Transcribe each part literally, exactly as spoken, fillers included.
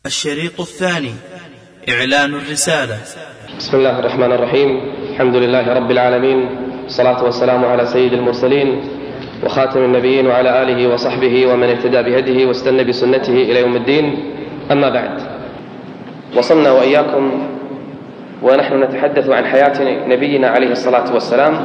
الشريط الثاني إعلان الرسالة. بسم الله الرحمن الرحيم. الحمد لله رب العالمين، الصلاة والسلام على سيد المرسلين وخاتم النبيين وعلى آله وصحبه ومن اهتدى بهديه واستنى بسنته إلى يوم الدين. أما بعد، وصلنا وإياكم ونحن نتحدث عن حياة نبينا عليه الصلاة والسلام،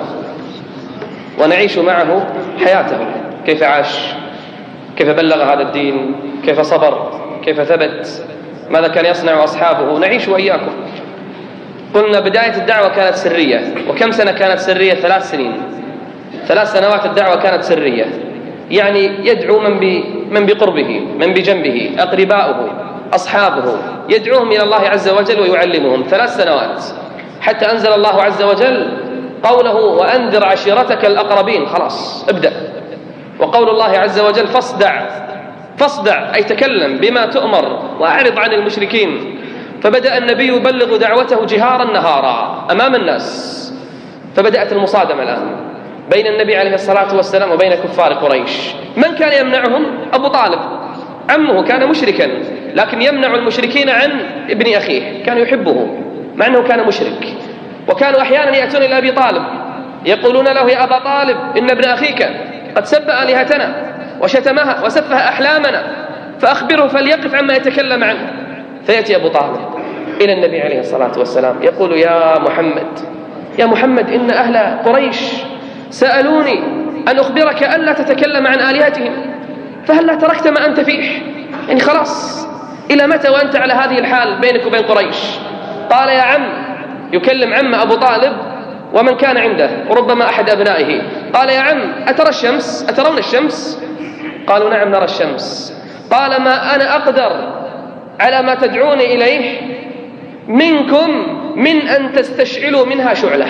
ونعيش معه حياته، كيف عاش، كيف بلغ هذا الدين، كيف صبر، كيف ثبت، ماذا كان يصنع أصحابه. نعيش وإياكم. قلنا بداية الدعوة كانت سرية. وكم سنة كانت سرية؟ ثلاث سنين ثلاث سنوات الدعوة كانت سرية، يعني يدعو من, من بقربه، من بجنبه، أقرباؤه، أصحابه، يدعوهم إلى الله عز وجل ويعلمهم. ثلاث سنوات حتى أنزل الله عز وجل قوله وأنذر عشيرتك الأقربين. خلاص ابدأ. وقول الله عز وجل فاصدع فاصدع أي تكلم بما تؤمر وأعرض عن المشركين. فبدأ النبي يبلغ دعوته جهارا نهارا أمام الناس. فبدأت المصادمة الآن بين النبي عليه الصلاة والسلام وبين كفار قريش. من كان يمنعهم؟ أبو طالب، عمه كان مشركا، لكن يمنع المشركين عن ابن أخيه، كان يحبه مع أنه كان مشرك. وكانوا أحيانا يأتون إلى أبي طالب يقولون له يا أبا طالب إن ابن أخيك قد سب آلهتنا وشتمها وسفه أحلامنا، فأخبره فليقف عما يتكلم عنه. فيأتي أبو طالب إلى النبي عليه الصلاة والسلام يقول يا محمد يا محمد إن أهل قريش سألوني أن أخبرك ألا تتكلم عن آلهتهم، فهل لا تركت ما أنت فيه؟ يعني خلاص، إلى متى وأنت على هذه الحال بينك وبين قريش؟ قال يا عم، يكلم عم أبو طالب ومن كان عنده وربما أحد أبنائه. قال يا عم أترى الشمس؟ أترون الشمس؟ قالوا نعم نرى الشمس. قال ما أنا أقدر على ما تدعوني إليه منكم من أن تستشعلوا منها شعلة.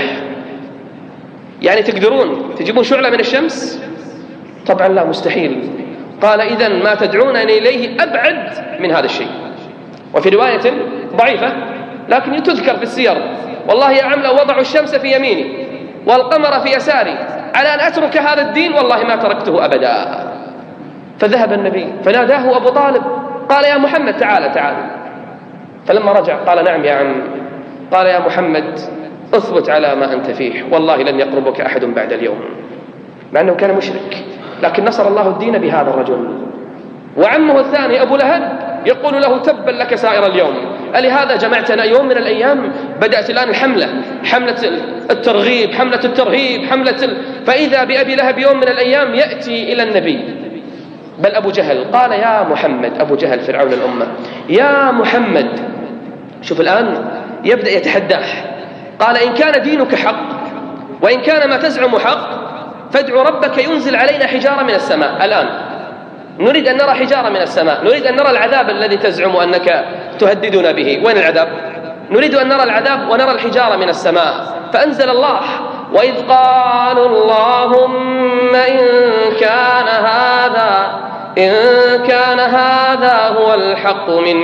يعني تقدرون تجيبون شعلة من الشمس؟ طبعا لا، مستحيل. قال إذن ما تدعونني إليه أبعد من هذا الشيء. وفي رواية ضعيفة لكن تذكر في السير والله يا عم لو وضعوا الشمس في يميني والقمر في يساري على أن أترك هذا الدين والله ما تركته أبدا. فذهب النبي فناداه أبو طالب قال يا محمد تعال تعال. فلما رجع قال نعم يا عم. قال يا محمد اثبت على ما أنت فيه، والله لن يقربك أحد بعد اليوم. مع أنه كان مشرك، لكن نصر الله الدين بهذا الرجل. وعمه الثاني أبو لهب يقول له تبا لك سائر اليوم، ألهذا جمعتنا يوم من الأيام؟ بدأت الآن الحملة، حملة الترغيب، حملة الترهيب، حملة ال... فإذا بأبي لهب يوم من الأيام يأتي إلى النبي، بل أبو جهل. قال يا محمد، أبو جهل فرعون الأمة، يا محمد، شوف الآن يبدأ يتحداه. قال إن كان دينك حق وإن كان ما تزعم حق فادع ربك ينزل علينا حجارة من السماء. الآن نريد أن نرى حجارة من السماء، نريد أن نرى العذاب الذي تزعم أنك تهددنا به. وين العذاب؟ نريد أن نرى العذاب ونرى الحجارة من السماء. فأنزل الله وإذ قالوا اللهم إن كان هذا إن كان هذا هو الحق من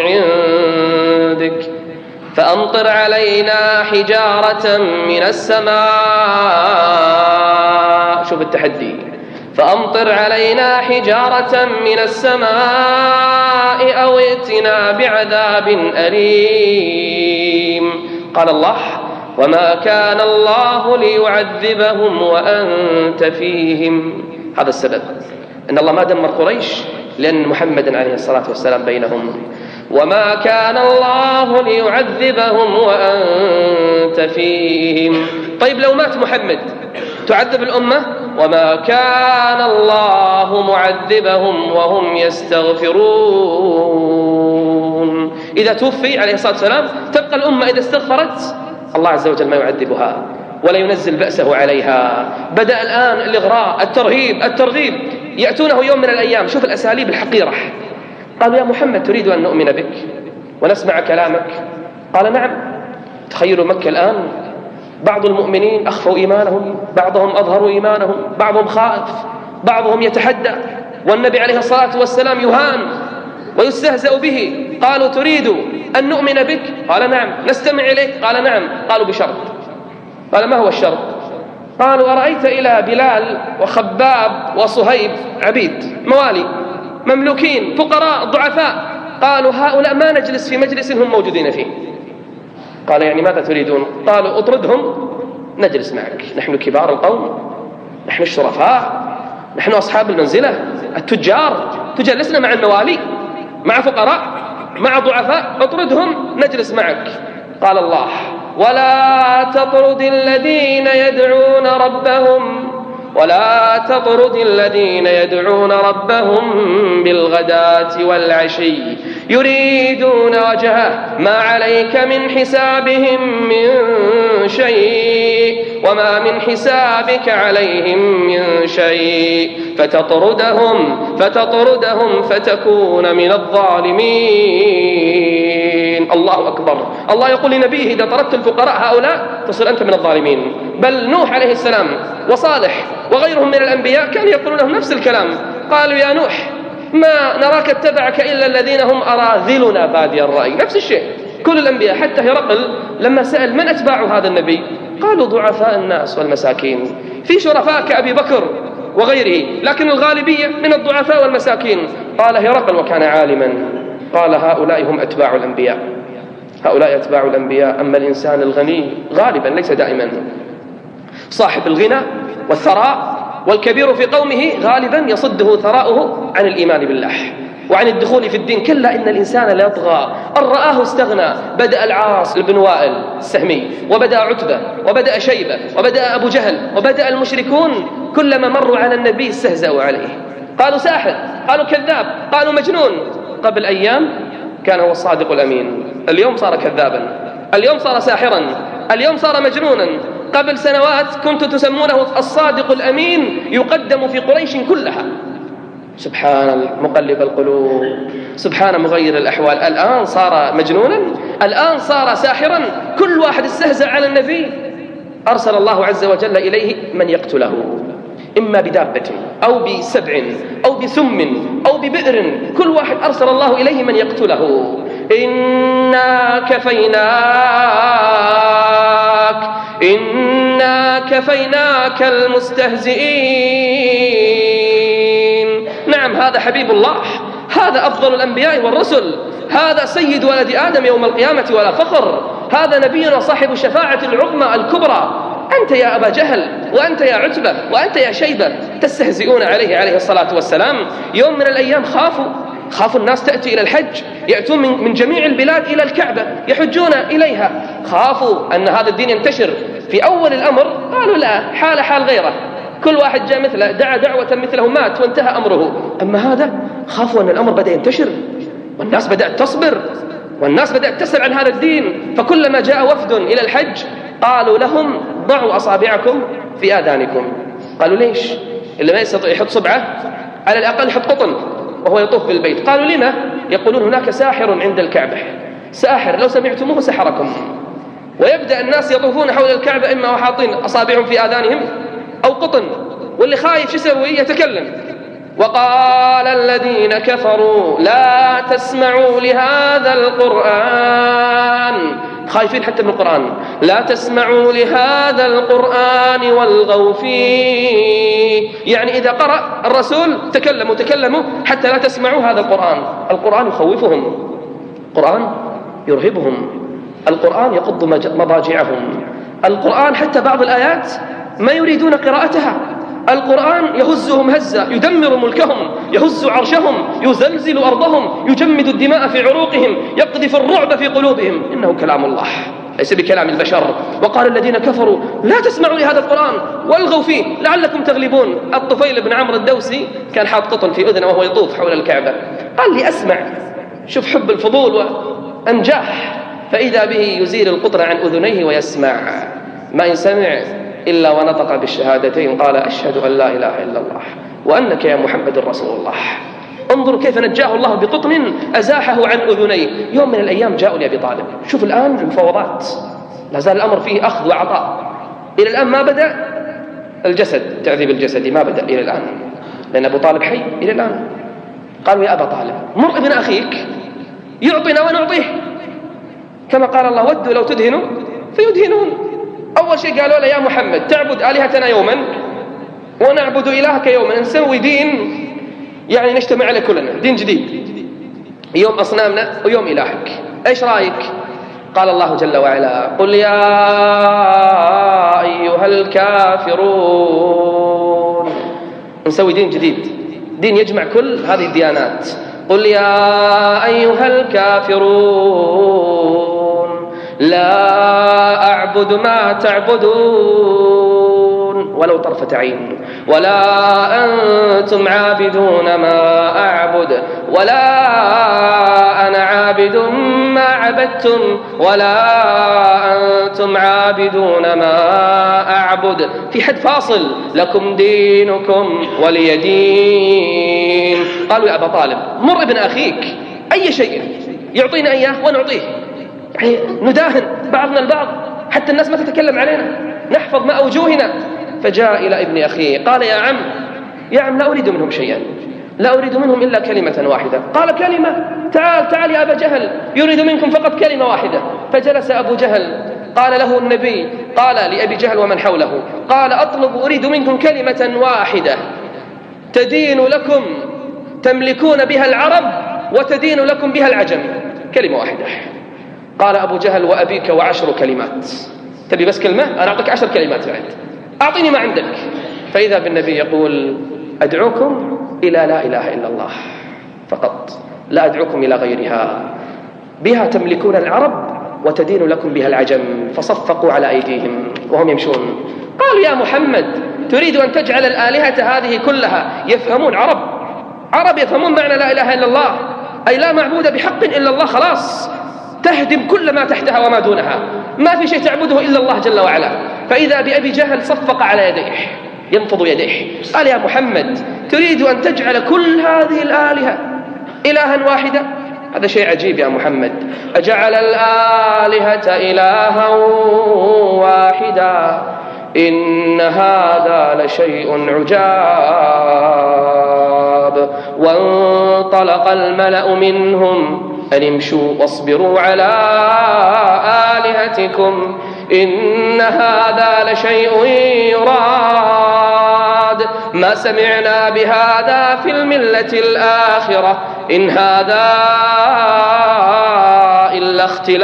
عندك فأمطر علينا حجارة من السماء. شوف التحدي، فأمطر علينا حجارة من السماء أو ائتنا بعذاب أليم. قال الله وما كان الله ليعذبهم وأنت فيهم. هذا السبب أن الله ما دمر قريش لأن محمد عليه الصلاة والسلام بينهم. وما كان الله ليعذبهم وأنت فيهم. طيب لو مات محمد تعذب الأمة؟ وما كان الله معذبهم وهم يستغفرون. إذا توفي عليه الصلاة والسلام تبقى الأمة إذا استغفرت الله عز وجل ما يعذبها ولا ينزل بأسه عليها. بدأ الآن الإغراء، الترهيب، الترغيب. يأتونه يوم من الأيام، شوف الأساليب الحقيرة. قالوا يا محمد تريد أن نؤمن بك ونسمع كلامك؟ قال نعم. تخيلوا مكة الآن بعض المؤمنين أخفوا إيمانهم، بعضهم أظهروا إيمانهم، بعضهم خائف، بعضهم يتحدى، والنبي عليه الصلاة والسلام يهان ويستهزأ به. قالوا تريد أن نؤمن بك؟ قال نعم. نستمع إليك؟ قال نعم. قالوا بشرط. قال ما هو الشرط؟ قالوا أرأيت إلى بلال وخباب وصهيب عبيد موالي مملوكين فقراء ضعفاء قالوا هؤلاء ما نجلس في مجلس هم موجودين فيه. قال يعني ماذا تريدون؟ قالوا اطردهم نجلس معك، نحن كبار القوم، نحن الشرفاء، نحن أصحاب المنزلة، التجار، تجلسنا مع الموالي، مع فقراء، مع ضعفاء، اطردهم نجلس معك. قال الله ولا تطرد الذين يدعون ربهم ولا تطرد الذين يدعون ربهم بالغداة والعشي يريدون وجهه ما عليك من حسابهم من شيء وما من حسابك عليهم من شيء فتطردهم فتطردهم فتكون من الظالمين. الله أكبر. الله يقول لنبيه إذا طردت الفقراء هؤلاء تصير أنت من الظالمين. بل نوح عليه السلام وصالح وغيرهم من الأنبياء كانوا يقولون لهم نفس الكلام. قالوا يا نوح ما نراك اتبعك إلا الذين هم أراذلنا بادي الرأي. نفس الشيء كل الأنبياء، حتى هرقل لما سأل من أتباع هذا النبي قالوا ضعفاء الناس والمساكين، في شرفاء كأبي بكر وغيره لكن الغالبية من الضعفاء والمساكين. قال هرقل وكان عالما قال هؤلاء هم أتباع الأنبياء، هؤلاء أتباع الأنبياء. أما الإنسان الغني غالبا ليس دائما، صاحب الغنى والثراء والكبير في قومه غالبا يصده ثراؤه عن الإيمان بالله وعن الدخول في الدين. كلا إن الإنسان لا يطغى أن رآه استغنى. بدأ العاص بن وائل السهمي وبدأ عتبة وبدأ شيبة وبدأ أبو جهل وبدأ المشركون كلما مروا على النبي استهزأوا عليه، قالوا ساحر، قالوا كذاب، قالوا مجنون. قبل أيام كان هو الصادق الأمين، اليوم صار كذابا، اليوم صار ساحرا، اليوم صار مجنونا. قبل سنوات كنت تسمونه الصادق الأمين يقدم في قريش كلها. سبحان مقلب القلوب، سبحان مغير الأحوال. الآن صار مجنونا، الآن صار ساحرا. كل واحد استهزأ على النبي أرسل الله عز وجل إليه من يقتله، إما بدابة أو بسبع أو بسم أو ببئر. كل واحد أرسل الله إليه من يقتله. إنا كفيناك إنا كفيناك المستهزئين. نعم هذا حبيب الله، هذا أفضل الأنبياء والرسل، هذا سيد ولد آدم يوم القيامة ولا فخر، هذا نبينا صاحب الشفاعة العظمى الكبرى. أنت يا أبا جهل وأنت يا عتبة وأنت يا شيبة تستهزئون عليه عليه الصلاة والسلام. يوم من الأيام خافوا خافوا الناس تأتي إلى الحج، يأتون من, من جميع البلاد إلى الكعبة يحجون إليها، خافوا أن هذا الدين ينتشر. في أول الأمر قالوا لا، حال حال غيره، كل واحد جاء مثله دعا دعوة مثله مات وانتهى أمره. أما هذا خافوا أن الأمر بدأ ينتشر والناس بدأت تصبر والناس بدأت تسأل عن هذا الدين. فكلما جاء وفد إلى الحج قالوا لهم ضعوا أصابعكم في آذانكم. قالوا ليش؟ اللي ما يستطيع يحط صبعه على الأقل يحط قطن وهو يطوف بالبيت. قالوا لما؟ يقولون هناك ساحر عند الكعبة، ساحر لو سمعتموه سحركم. ويبدأ الناس يطوفون حول الكعبة إما وحاطين أصابعهم في آذانهم أو قطن، واللي خايف يسوي يتكلم. وقال الذين كفروا لا تسمعوا لهذا القرآن، خايفين حتى من القرآن، لا تسمعوا لهذا القرآن والغوا فيه. يعني إذا قرأ الرسول تكلموا تكلموا حتى لا تسمعوا هذا القرآن. القرآن يخوفهم، القرآن يرهبهم، القرآن يقض مضاجعهم، القرآن حتى بعض الآيات ما يريدون قراءتها. القرآن يهزهم هزة، يدمر ملكهم، يهز عرشهم، يزلزل أرضهم، يجمد الدماء في عروقهم، يقذف الرعب في قلوبهم. إنه كلام الله ليس بكلام البشر. وقال الذين كفروا لا تسمعوا لهذا القرآن والغوا فيه لعلكم تغلبون. الطفيل بن عمرو الدوسي كان حاط قطن في أذنه وهو يطوف حول الكعبة، قال لي أسمع، شوف حب الفضول وأنجاح، فإذا به يزيل القطن عن أذنيه ويسمع. ما إن سمع إلا ونطق بالشهادتين، قال أشهد أن لا إله إلا الله وأنك يا محمد رسول الله. انظروا كيف نجاه الله بقطن أزاحه عن أذنيه. يوم من الأيام جاءوا لأبي طالب. شوف الآن المفاوضات، لا زال الأمر فيه أخذ وعطاء. إلى الآن ما بدأ الجسد، تعذيب الجسد ما بدأ إلى الآن، لأن أبو طالب حي إلى الآن. قالوا يا أبا طالب مر ابن أخيك يعطينا ونعطيه، كما قال الله ودوا لو تدهنوا فيدهنون. أول شيء قالوا له يا محمد تعبد آلهتنا يوما ونعبد إلهك يوما، نسوي دين يعني نجتمع عليه كلنا، دين جديد يوم أصنامنا ويوم إلهك، إيش رأيك؟ قال الله جل وعلا: قل يا أيها الكافرون. نسوي دين جديد، دين يجمع كل هذه الديانات. قل يا أيها الكافرون لا أعبد ما تعبدون ولو طرفة عين، ولا أنتم عابدون ما أعبد ولا أنا عابد ما عبدتم ولا أنتم عابدون ما أعبد. في حد فاصل: لكم دينكم ولي دين. قالوا: يا أبا طالب مر ابن أخيك أي شيء يعطينا إياه ونعطيه، يعني نداهن بعضنا البعض حتى الناس ما تتكلم علينا، نحفظ ما أوجوهنا. فجاء إلى ابن أخيه قال: يا عم يا عم لا أريد منهم شيئا، لا أريد منهم إلا كلمة واحدة. قال: كلمة؟ تعال تعال يا أبا جهل، يريد منكم فقط كلمة واحدة. فجلس أبو جهل، قال له النبي، قال لأبي جهل ومن حوله، قال: أطلب أريد منكم كلمة واحدة تدين لكم تملكون بها العرب وتدين لكم بها العجم، كلمة واحدة. قال أبو جهل: وأبيك وعشر كلمات. تبي بس كلمة؟ أنا أعطيك عشر كلمات بعد، أعطيني ما عندك. فإذا بالنبي يقول: أدعوكم إلى لا إله إلا الله فقط، لا أدعوكم إلى غيرها، بها تملكون العرب وتدين لكم بها العجم. فصفقوا على أيديهم وهم يمشون. قالوا: يا محمد تريد أن تجعل الآلهة هذه كلها يفهمون عرب عرب يفهمون معنى لا إله إلا الله، أي لا معبود بحق إلا الله، خلاص تهدم كل ما تحتها وما دونها، ما في شيء تعبده إلا الله جل وعلا. فإذا بأبي جهل صفق على يديه ينفض يديه، قال: يا محمد تريد أن تجعل كل هذه الآلهة إلها واحدا؟ هذا شيء عجيب يا محمد. أجعل الآلهة إلها واحدا إن هذا لشيء عجاب. وانطلق الملأ منهم أن امشوا واصبروا على آلهتكم إن هذا لشيء يراد ما سمعنا بهذا في الملة الآخرة إن هذا إلا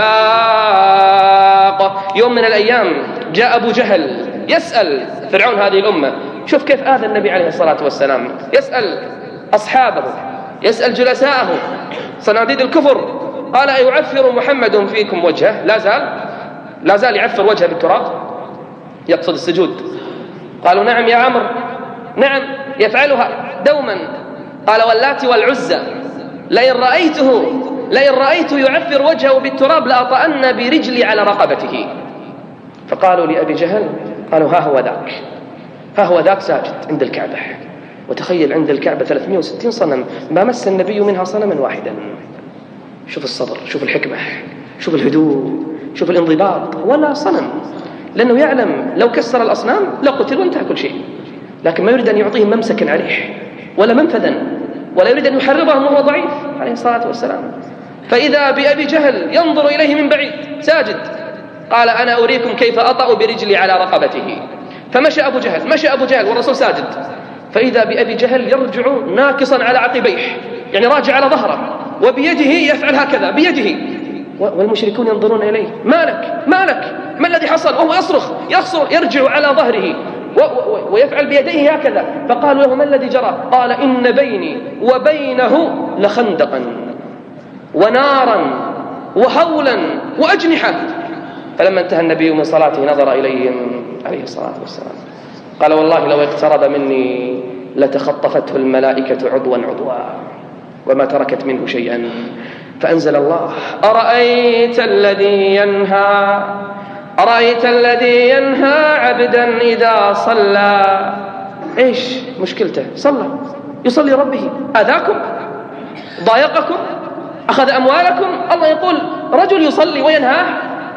اختلاق. يوم من الأيام جاء أبو جهل يسأل فرعون هذه الأمة، شوف كيف آذى النبي عليه الصلاة والسلام، يسأل أصحابه، يسأل جلساءه صناديد الكفر، قال: أيعفر محمد فيكم وجهه؟ لا زال لا زال يعفر وجهه بالتراب، يقصد السجود. قالوا: نعم يا عمرو، نعم يفعلها دوما. قال: واللات والعزى لئن رأيته لئن رأيته يعفر وجهه بالتراب لأطأن برجلي على رقبته. فقالوا لأبي جهل، قالوا: ها هو ذاك ها هو ذاك ساجد عند الكعبة. وتخيل عند الكعبة ثلاثمائة وستين صنم، ما مس النبي منها صنما واحدا. شوف الصبر، شوف الحكمة، شوف الهدوء، شوف الانضباط، ولا صنم، لأنه يعلم لو كسر الأصنام لقتل وانتهى كل شيء، لكن ما يريد أن يعطيهم ممسكا عليه ولا منفذا، ولا يريد أن يحررهم وهو ضعيف عليه الصلاة والسلام. فإذا بأبي جهل ينظر إليه من بعيد ساجد، قال: أنا أريكم كيف أطأ برجلي على رقبته. فمشى أبو جهل مشى أبو جهل والرسول ساجد، فإذا بأبي جهل يرجع ناكصا على عقبيه، يعني راجع على ظهره، وبيده يفعل هكذا بيده، والمشركون ينظرون إليه: مالك مالك ما الذي حصل؟ وهو يصرخ يصرخ يرجع على ظهره ويفعل بيديه هكذا. فقالوا له: ما الذي جرى؟ قال: إن بيني وبينه لخندقا ونارا وهولا وأجنحة. فلما انتهى النبي من صلاته نظر إليهم عليه الصلاة والسلام، قال: والله لو اقترب مني لتخطفته الملائكة عضوا عضوا وما تركت منه شيئا. فأنزل الله: أرأيت الذي ينهى أرأيت الذي ينهى عبدا إذا صلى. إيش مشكلته؟ صلى، يصلي ربه، أذاكم، ضايقكم، أخذ أموالكم. الله يقول رجل يصلي وينهاه،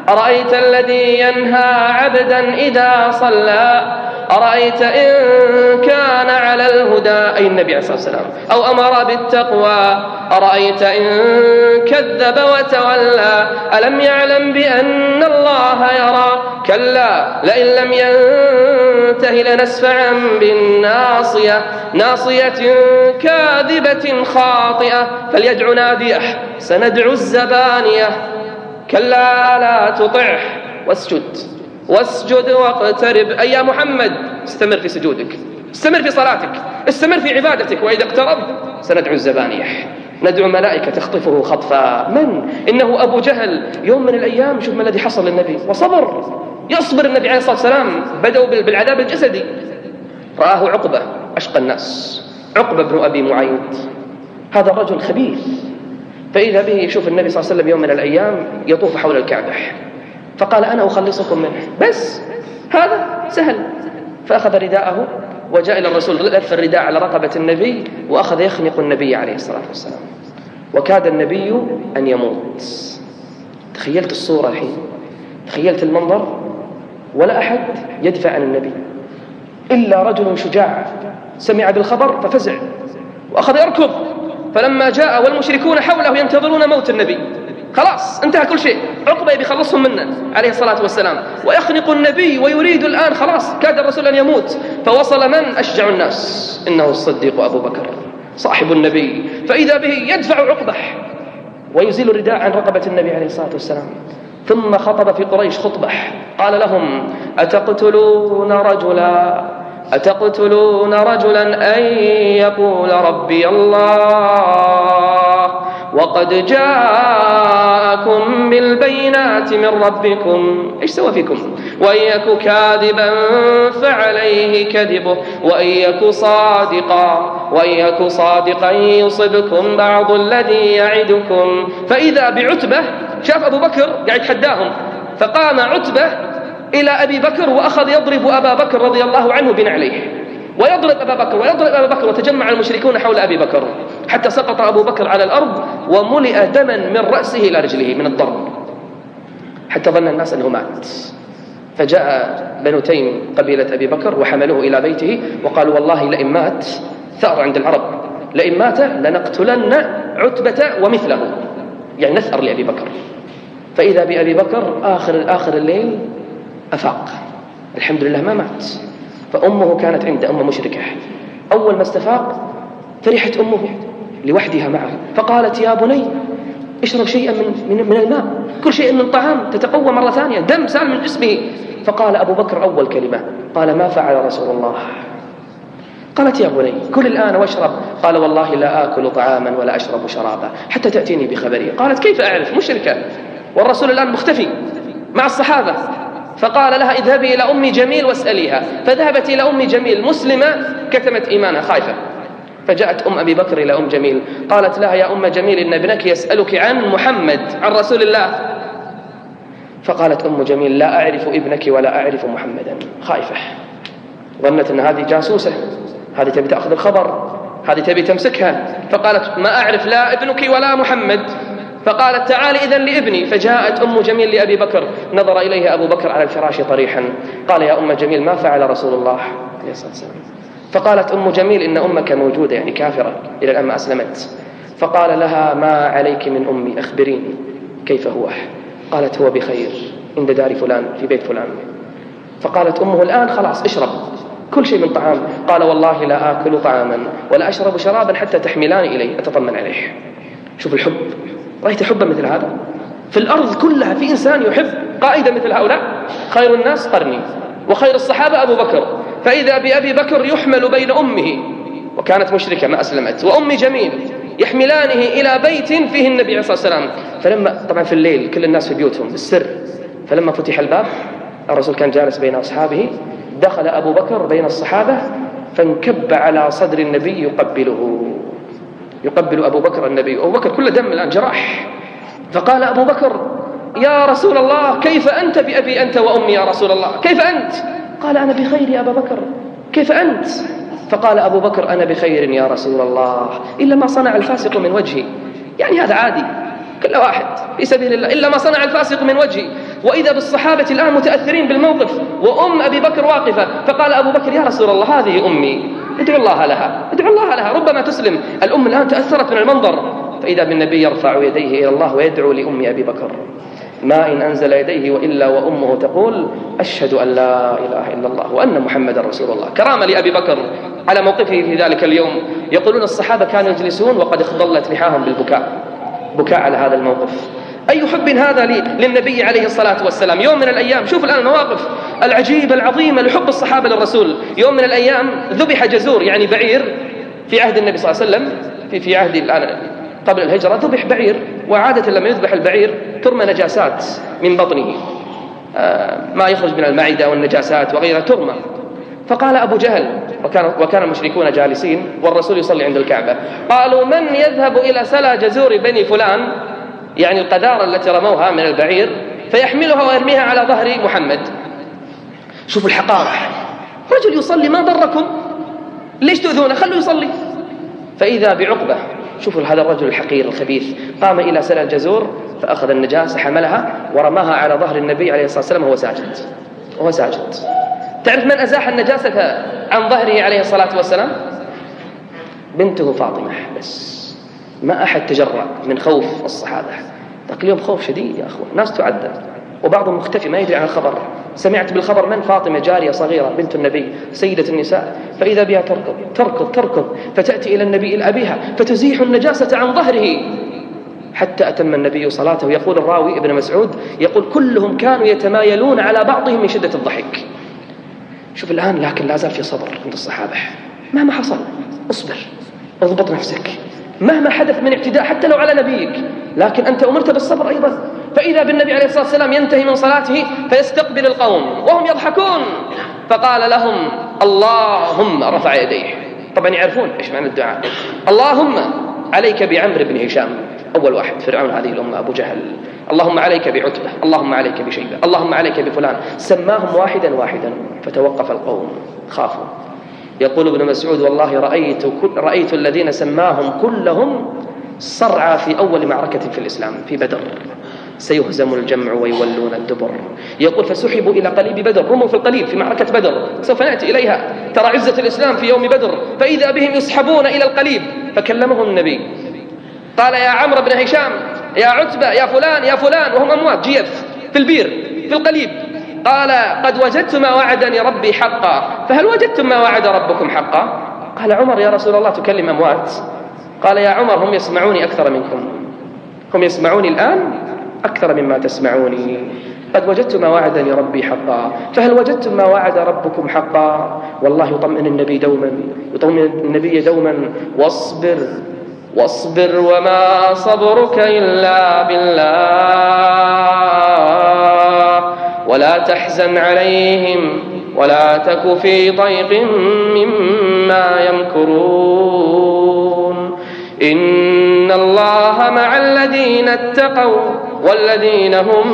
أرأيت الذي ينهى عبدا إذا صلى أرأيت إن كان على الهدى، أي النبي عليه الصلاة والسلام، أو أمر بالتقوى أرأيت إن كذب وتولى ألم يعلم بأن الله يرى كلا لئن لم ينته لنسفعا بالناصية ناصية كاذبة خاطئة فليدع ناديه سندع الزبانية كلا لا تطعه واسجد واسجد واقترب. أي يا محمد استمر في سجودك، استمر في صلاتك، استمر في عبادتك، وإذا اقترب سندعو الزبانية، ندعو ملائكة تخطفه خطفا. من؟ إنه أبو جهل. يوم من الأيام شوف ما الذي حصل للنبي وصبر، يصبر النبي عليه الصلاة والسلام، بدأوا بالعذاب الجسدي. رآه عقبة أشقى الناس، عقبة بن أبي معيط، هذا الرجل خبيث، فإذا به يشوف النبي صلى الله عليه وسلم يوم من الأيام يطوف حول الكعبة، فقال أنا أخلصكم منه، بس هذا سهل. فأخذ رداءه وجاء إلى الرسول، لف الرداء على رقبة النبي وأخذ يخنق النبي عليه الصلاة والسلام، وكاد النبي أن يموت. تخيلت الصورة الحين، تخيلت المنظر، ولا أحد يدفع عن النبي إلا رجل شجاع سمع بالخبر ففزع وأخذ يركض، فلما جاء والمشركون حوله ينتظرون موت النبي، خلاص انتهى كل شيء، عقبة بيخلصهم منه عليه الصلاة والسلام، ويخنق النبي ويريد الآن خلاص كاد الرسول أن يموت. فوصل من أشجع الناس؟ إنه الصديق أبو بكر صاحب النبي، فإذا به يدفع عقبة ويزيل الرداء عن رقبة النبي عليه الصلاة والسلام. ثم خطب في قريش خطبة قال لهم أتقتلون رجلا أتقتلون رجلا أن يقول ربي الله وقد جاءكم بالبينات من ربكم، إيش سوى فيكم؟ وإن يك كاذبا فعليه كذبه وإن يك صادقا وإن يك صادقا يصبكم بعض الذي يعدكم. فإذا بعتبة شاف أبو بكر قاعد يتحداهم، فقام عتبة إلى أبي بكر وأخذ يضرب أبا بكر رضي الله عنه بنعليه، ويضرب أبا بكر ويضرب أبا بكر، وتجمع المشركون حول أبي بكر حتى سقط أبو بكر على الأرض وملئ دما من رأسه إلى رجله من الضرب، حتى ظن الناس أنه مات. فجاء بنو تيم قبيلة أبي بكر وحملوه إلى بيته وقالوا والله لئن مات، ثأر عند العرب، لئن مات لنقتلن عتبة ومثله، يعني نثأر لأبي بكر. فإذا بأبي بكر آخر آخر الليل أفاق، الحمد لله ما مات. فأمه كانت عند أم مشركة، أول ما استفاق فرحت أمه لوحدها معه، فقالت يا بني اشرب شيئا من, من, من الماء، كل شيء من الطعام تتقوى مرة ثانية، دم سال من جسمه. فقال أبو بكر أول كلمة قال ما فعل رسول الله؟ قالت يا بني كل الآن واشرب. قال والله لا آكل طعاما ولا أشرب شرابا حتى تأتيني بخبري. قالت كيف أعرف؟ مشركة والرسول الآن مختفي مع الصحابة. فقال لها اذهبي إلى أم جميل واسأليها. فذهبت إلى أم جميل مسلمة كتمت إيمانها خايفة، فجاءت أم أبي بكر إلى أم جميل قالت لها يا أم جميل إن ابنك يسألك عن محمد عن رسول الله. فقالت أم جميل لا أعرف ابنك ولا أعرف محمدا، خايفة، ظنت أن هذه جاسوسة، هذه تبي تأخذ الخبر، هذه تبي تمسكها. فقالت ما أعرف لا ابنك ولا محمد. فقالت تعالي إذن لابني. فجاءت أم جميل لأبي بكر، نظر إليها أبو بكر على الفراش طريحا، قال يا أم جميل ما فعل رسول الله عليه الصلاة والسلام؟ فقالت أم جميل إن أمك موجودة، يعني كافرة إلى الآن ما أسلمت. فقال لها ما عليك من أمي، أخبريني كيف هو؟ قالت هو بخير عند دار فلان في بيت فلان. فقالت أمه الآن خلاص اشرب كل شيء من طعام. قال والله لا آكل طعاما ولا أشرب شرابا حتى تحملان إليه أتطمن عليه. شوف الحب، رأيت حبا مثل هذا في الأرض كلها؟ في إنسان يحب قائدا مثل هؤلاء؟ خير الناس قرني وخير الصحابة أبو بكر. فإذا بأبي بكر يحمل بين أمه وكانت مشركة ما أسلمت وأم جميل يحملانه إلى بيت فيه النبي عليه الصلاة والسلام. فلما طبعا في الليل كل الناس في بيوتهم بالسر، فلما فتح الباب الرسول كان جالس بين أصحابه، دخل أبو بكر بين الصحابة فانكب على صدر النبي يقبله، يقبل أبو بكر النبي، أبو بكر كل دم الآن جراح. فقال أبو بكر يا رسول الله كيف أنت بأبي أنت وأمي يا رسول الله، كيف أنت؟ قال أنا بخير يا أبا بكر. كيف أنت؟ فقال أبو بكر أنا بخير يا رسول الله إلا ما صنع الفاسق من وجهي، يعني هذا عادي كل واحد في سبيل الله إلا ما صنع الفاسق من وجهي. وإذا بالصحابة الآن متأثرين بالموقف، وأم أبي بكر واقفة، فقال أبو بكر يا رسول الله هذه أمي، ادعو الله لها، ادعو الله لها ربما تسلم. الأم الآن تأثرت من المنظر، فإذا بالنبي يرفع يديه إلى الله ويدعو لأم أبي بكر: ما إن أنزل يديه وإلا وأمه تقول أشهد أن لا إله إلا الله وأن محمد رسول الله. كرامة لأبي بكر على موقفه في ذلك اليوم. يقولون الصحابة كانوا يجلسون وقد اخضلت لحاهم بالبكاء، بكاء على هذا الموقف. أي حب هذا للنبي عليه الصلاة والسلام. يوم من الأيام، شوف الآن المواقف العجيبة العظيمة لحب الصحابة للرسول. يوم من الأيام ذبح جزور، يعني بعير، في عهد النبي صلى الله عليه وسلم، في في عهد الآن قبل الهجرة ذبح بعير، وعادة لما يذبح البعير ترمى نجاسات من بطنه، آه ما يخرج من المعدة والنجاسات وغيرها ترمى. فقال أبو جهل، وكان, وكان المشركون جالسين والرسول يصلي عند الكعبة، قالوا من يذهب إلى سلى جزور بني فلان، يعني القذارة التي رموها من البعير، فيحملها ويرميها على ظهر محمد. شوفوا الحقارة، رجل يصلي ما ضركم، ليش تؤذونه؟ خلوا يصلي. فإذا بعقبة، شوفوا هذا الرجل الحقير الخبيث، قام إلى سلى الجزور فأخذ النجاسة حملها ورماها على ظهر النبي عليه الصلاة والسلام وهو ساجد، وهو ساجد. تعرف من أزاح النجاسة عن ظهره عليه الصلاة والسلام؟ بنته فاطمة. بس ما أحد تجرأ من خوف الصحابة. ذاك اليوم خوف شديد يا أخوة، ناس تعذب وبعضهم مختفي ما يدري عن الخبر. سمعت بالخبر من؟ فاطمة جارية صغيرة بنت النبي سيدة النساء، فإذا بها تركض تركض تركض فتأتي إلى النبي إلى أبيها فتزيح النجاسة عن ظهره حتى أتم النبي صلاته. يقول الراوي ابن مسعود يقول كلهم كانوا يتمايلون على بعضهم من شدة الضحك. شوف الآن، لكن لا زال في صبر عند الصحابة. مهما حصل اصبر، اضبط نفسك، مهما حدث من اعتداء حتى لو على نبيك، لكن أنت أمرت بالصبر أيضا. فإذا بالنبي عليه الصلاة والسلام ينتهي من صلاته فيستقبل القوم وهم يضحكون، فقال لهم اللهم، رفع يديه، طبعا يعرفون إيش معنى الدعاء، اللهم عليك بعمرو بن هشام، أول واحد فرعون هذه الأمة أبو جهل، اللهم عليك بعتبة، اللهم عليك بشيبة، اللهم عليك بفلان، سماهم واحدا واحدا فتوقف القوم خافوا. يقول ابن مسعود والله رأيت, رأيت الذين سماهم كلهم صرعى في أول معركة في الإسلام في بدر، سيهزم الجمع ويولون الدبر. يقول فسحبوا إلى قليب بدر، رموا في القليب في معركة بدر، سوف نأتي إليها، ترى عزة الإسلام في يوم بدر. فإذا بهم يسحبون إلى القليب، فكلمهم النبي قال يا عمرو بن هشام، يا عتبة، يا فلان يا فلان، وهم أموات جيف في البير في القليب. قال قد وجدت ما وعدني ربي حقا، فهل وجدتم ما وعد ربكم حقا؟ قال عمر يا رسول الله تكلم أموات. قال يا عمر هم يسمعوني أكثر منكم، هم يسمعوني الآن أكثر مما تسمعوني. قد وجدت ما وعدني ربي حقا، فهل وجدتم ما وعد ربكم حقا؟ والله يطمئن النبي دوما، يطمئن النبي دوما، واصبر واصبر وما صبرك إلا بالله ولا تحزن عليهم ولا تك في ضيق مما يمكرون إن الله مع الذين اتقوا والذين هم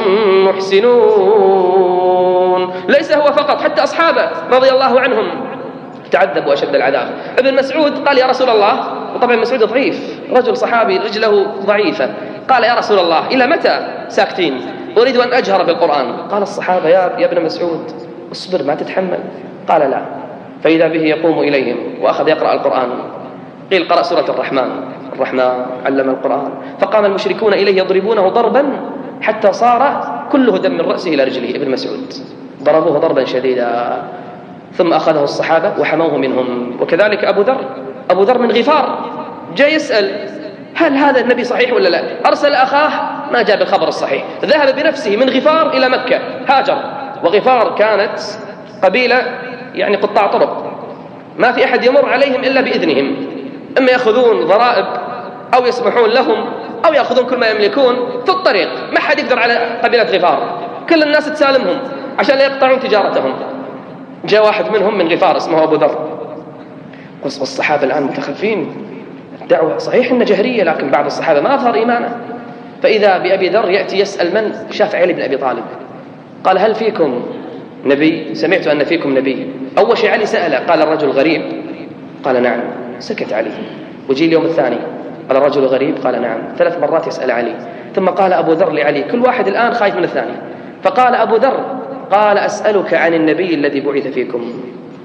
محسنون. ليس هو فقط، حتى أصحابه رضي الله عنهم تعذبوا أشد العذاب. ابن مسعود قال يا رسول الله، وطبعا مسعود ضعيف، رجل صحابي رجله ضعيفة، قال يا رسول الله إلى متى ساكتين؟ أريد أن أجهر بالقرآن. قال الصحابة يا, يا ابن مسعود اصبر ما تتحمل. قال لا. فإذا به يقوم إليهم وأخذ يقرأ القرآن، قيل قرأ سورة الرحمن، الرحمن علم القرآن، فقام المشركون إليه يضربونه ضربا حتى صار كله دم من رأسه إلى رجله. ابن مسعود ضربوه ضربا شديدا، ثم أخذه الصحابة وحموه منهم. وكذلك أبو ذر، أبو ذر من غفار جاء يسأل هل هذا النبي صحيح ولا لا؟ أرسل أخاه ما جاء بالخبر الصحيح، ذهب بنفسه من غفار إلى مكة، هاجر. وغفار كانت قبيلة يعني قطاع طرق، ما في أحد يمر عليهم إلا بإذنهم، إما يأخذون ضرائب أو يسمحون لهم أو يأخذون كل ما يملكون في الطريق، ما حد يقدر على قبيلة غفار، كل الناس تسالمهم عشان لا يقطعون تجارتهم. جاء واحد منهم من غفار اسمه أبو ذر. والصحابة الآن متخفين، الدعوة صحيح إن جهرية، لكن بعض الصحابة ما أظهر إيمانه. فإذا بأبي ذر يأتي يسأل من؟ شاف علي بن أبي طالب، قال هل فيكم نبي؟ سمعت أن فيكم نبي. أول شيء علي سأله، قال الرجل غريب؟ قال نعم. سكت علي. وجي اليوم الثاني قال الرجل غريب؟ قال نعم. ثلاث مرات يسأل علي. ثم قال أبو ذر لعلي، كل واحد الآن خايف من الثاني، فقال أبو ذر: قال: أسألك عن النبي الذي بعث فيكم.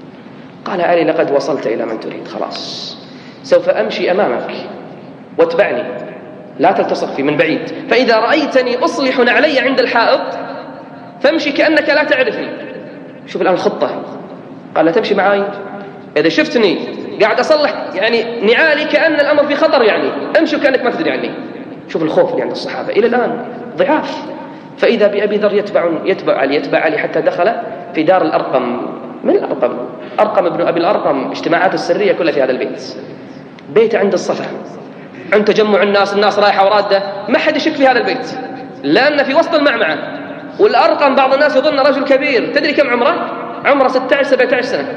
قال علي: لقد وصلت إلى من تريد، خلاص سوف أمشي أمامك واتبعني، لا تلتصق في من بعيد، فإذا رأيتني أصلح نعلي عند الحائط فامشي كأنك لا تعرفني. شوف الآن الخطة، قال: لا تمشي معي، إذا شفتني قاعد أصلح يعني نعالي كأن الأمر في خطر، يعني امشي كأنك ما تدري عني. شوف الخوف اللي عند الصحابة إلى الآن ضعاف. فإذا بأبي ذر يتبع يتبع علي يتبع علي حتى دخل في دار الأرقم. من الأرقم؟ أرقم ابن أبي الأرقم، اجتماعاته السرية كلها في هذا البيت. بيت عند الصفا، عند تجمع الناس، الناس رايحة ورادة، ما حد يشك في هذا البيت لأن في وسط المعمعة. والأرقم بعض الناس يظن رجل كبير، تدري كم عمره؟ عمره ستة عشر سبعة عشر سنة،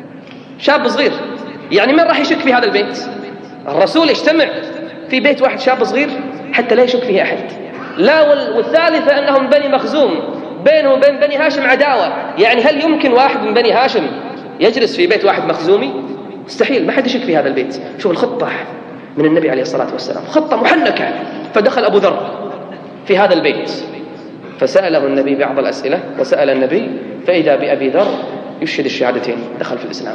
شاب صغير. يعني من راح يشك في هذا البيت؟ الرسول يجتمع في بيت واحد شاب صغير حتى لا يشك فيه أحد. لا، والثالثة أنهم بني مخزوم، بينهم وبين بني هاشم عداوة. يعني هل يمكن واحد من بني هاشم يجلس في بيت واحد مخزومي؟ مستحيل، ما حد يشك في هذا البيت. شوف الخطة من النبي عليه الصلاة والسلام، خطة محنكة. فدخل أبو ذر في هذا البيت فسأله النبي بعض الأسئلة، وسأل النبي فإذا بأبي ذر يشهد الشهادتين، دخل في الإسلام.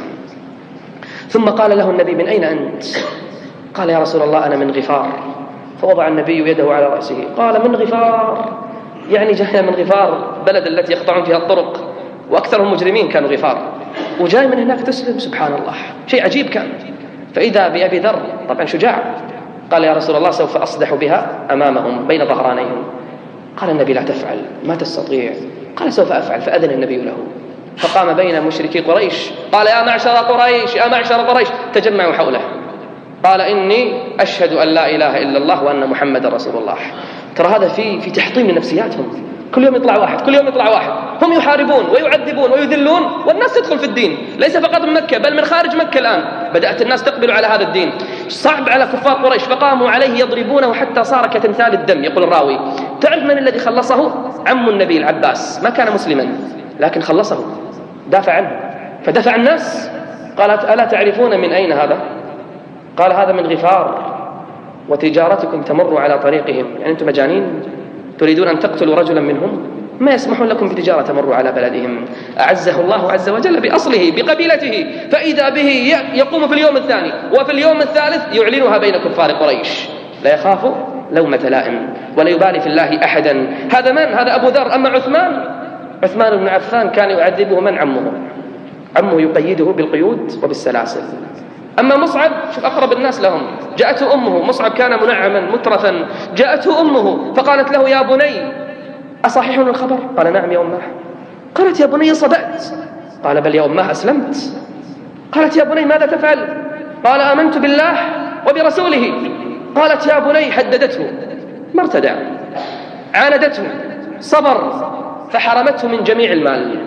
ثم قال له النبي: من أين أنت؟ قال: يا رسول الله أنا من غفار. فوضع النبي يده على رأسه، قال: من غفار؟ يعني جاء من غفار، بلد التي يقطعون فيها الطرق وأكثرهم مجرمين كانوا غفار، وجاي من هناك تسلم. سبحان الله، شيء عجيب كان. فإذا بأبي ذر طبعا شجاع، قال: يا رسول الله سوف أصدح بها أمامهم بين ظهرانيهم. قال النبي: لا تفعل، ما تستطيع. قال: سوف أفعل. فأذن النبي له، فقام بين مشركي قريش قال: يا معشر قريش، يا معشر قريش، تجمعوا حوله. قال: إني أشهد أن لا إله إلا الله وأن محمد رسول الله. ترى هذا في في تحطيم لنفسياتهم. كل يوم يطلع واحد، كل يوم يطلع واحد، هم يحاربون ويعذبون ويذلون، والناس تدخل في الدين، ليس فقط من مكة بل من خارج مكة. الآن بدأت الناس تقبل على هذا الدين. صعب على كفار قريش، فقاموا عليه يضربونه حتى صار كتمثال الدم. يقول الراوي: تعرف من الذي خلصه؟ عم النبي العباس، ما كان مسلما لكن خلصه، دافع عنه، فدفع الناس. قالت: ألا تعرفون من أين هذا؟ قال: هذا من غفار، وتجارتكم تمر على طريقهم. يعني أنتم مجانين تريدون أن تقتلوا رجلا منهم؟ ما يسمحون لكم بتجارة تمر على بلدهم. أعزه الله عز وجل بأصله بقبيلته، فإذا به يقوم في اليوم الثاني وفي اليوم الثالث يعلنها بين كفار قريش، لا يخاف لومة لائم ولا يبالي في الله أحدا. هذا من؟ هذا أبو ذر. أما عثمان، عثمان بن عفان كان يعذبه من؟ عمه. عمه يقيده بالقيود وبالسلاسل. أما مصعب، شوف أقرب الناس لهم، جاءته أمه، مصعب كان منعما مترفا، جاءته أمه فقالت له: يا بني أصحيح الخبر؟ قال: نعم يا أمه. قالت: يا بني صدقت؟ قال: بل يا أمه أسلمت. قالت: يا بني ماذا تفعل؟ قال: آمنت بالله وبرسوله. قالت: يا بني، هددته، ما ارتدع، عاندته، صبر، فحرمته من جميع المال